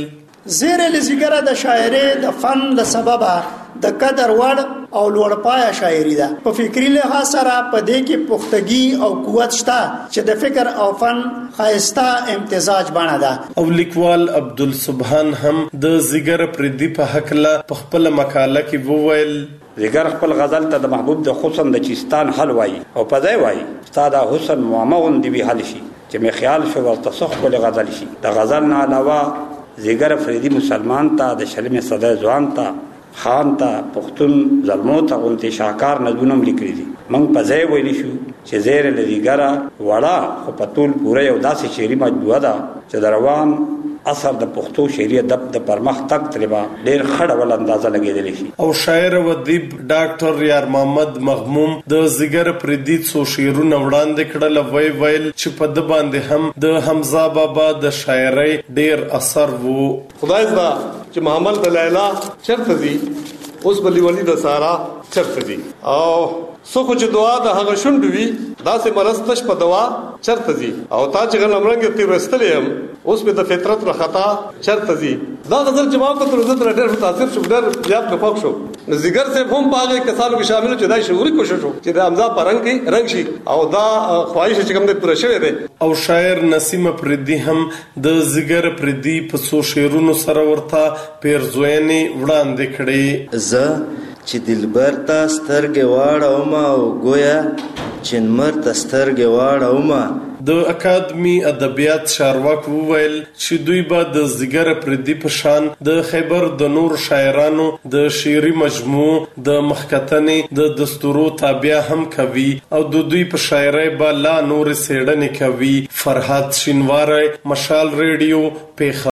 زیر لزیګره د شاعري د فن له سببه د قدر وړ او لوړ پایه شاعري ده. په فکری لحاظ سره په دې کې پختګي او قوت شته چې د فکر او فن خاصه امتزاج بڼه ده. او لیکوال عبدالسبحان هم د زیګر پردي په حق له خپل مقاله کې وویل زیګر خپل غزل ته د محبوب د حسن د چستان حل وای او په ځای وای ستاده حسن معمون دی به حل شي چې مې خیال شو ورته سخت کول غزل شي. د غزل نه علاوه زیګر فریدي مسلمان ته د شلمې صدای ځوان ته خان ته پښتون ظلمو ته غونتی شاکار نظمونه لیکلي دي. موږ په ځای ویلی شو چې زیر لزیګره وړه خو په ټول پوره یو داسې شعري مجموعه ده چې د روان اثر د پښتو شعري ادب د پرمخ تک تربا ډیر خړه ول اندازه لګیدلی شي. او شاعر او ادیب ډاکټر یار محمد مغموم د زیګر پردي څو شعرونه وړاندې کړل وی ویل چې په د باندې هم د حمزه بابا د شاعري ډیر اثر وو. خدای زدا چې محمد د لیلا چرته دي اوس بلی ولی د سارا چرته دي او سخو چې دعا د هغه شونډوي داسې مرستش په دوا چرته دي او تا چې غلمرنګ تیر رستلې هم اوس په د فطرت را خطا چرته دي. دا غزل چې ما په تر زړه ډېر متاثر شو ډېر زیات مفاق شو. زیګر سے هم پاغه کسانو کې شامل چې دای شعوري کوشش وکړو چې د حمزه پرنګ کې رنگ شي او دا خواهش چې کوم د پوره شوی دی. او شاعر نسیم پردي هم د زیګر پردي په څو شعرونو سره ورته پیرزوینې وړاندې کړې. ز چې دلبر تا سترګې واړه ما او گویا چنمر تا سترګې واړه ما. د اکاډمي ادبیات چارواک وویل چې دوی به د زیګر پردي په شان د خیبر د نور شاعرانو د شعري مجموعو د مخکتنې د دستورو تابع هم کوي او د دوی په شاعرۍ به لا نور څېړنې کوي. فرحات شینواری، مشال ریډیو، پیښور.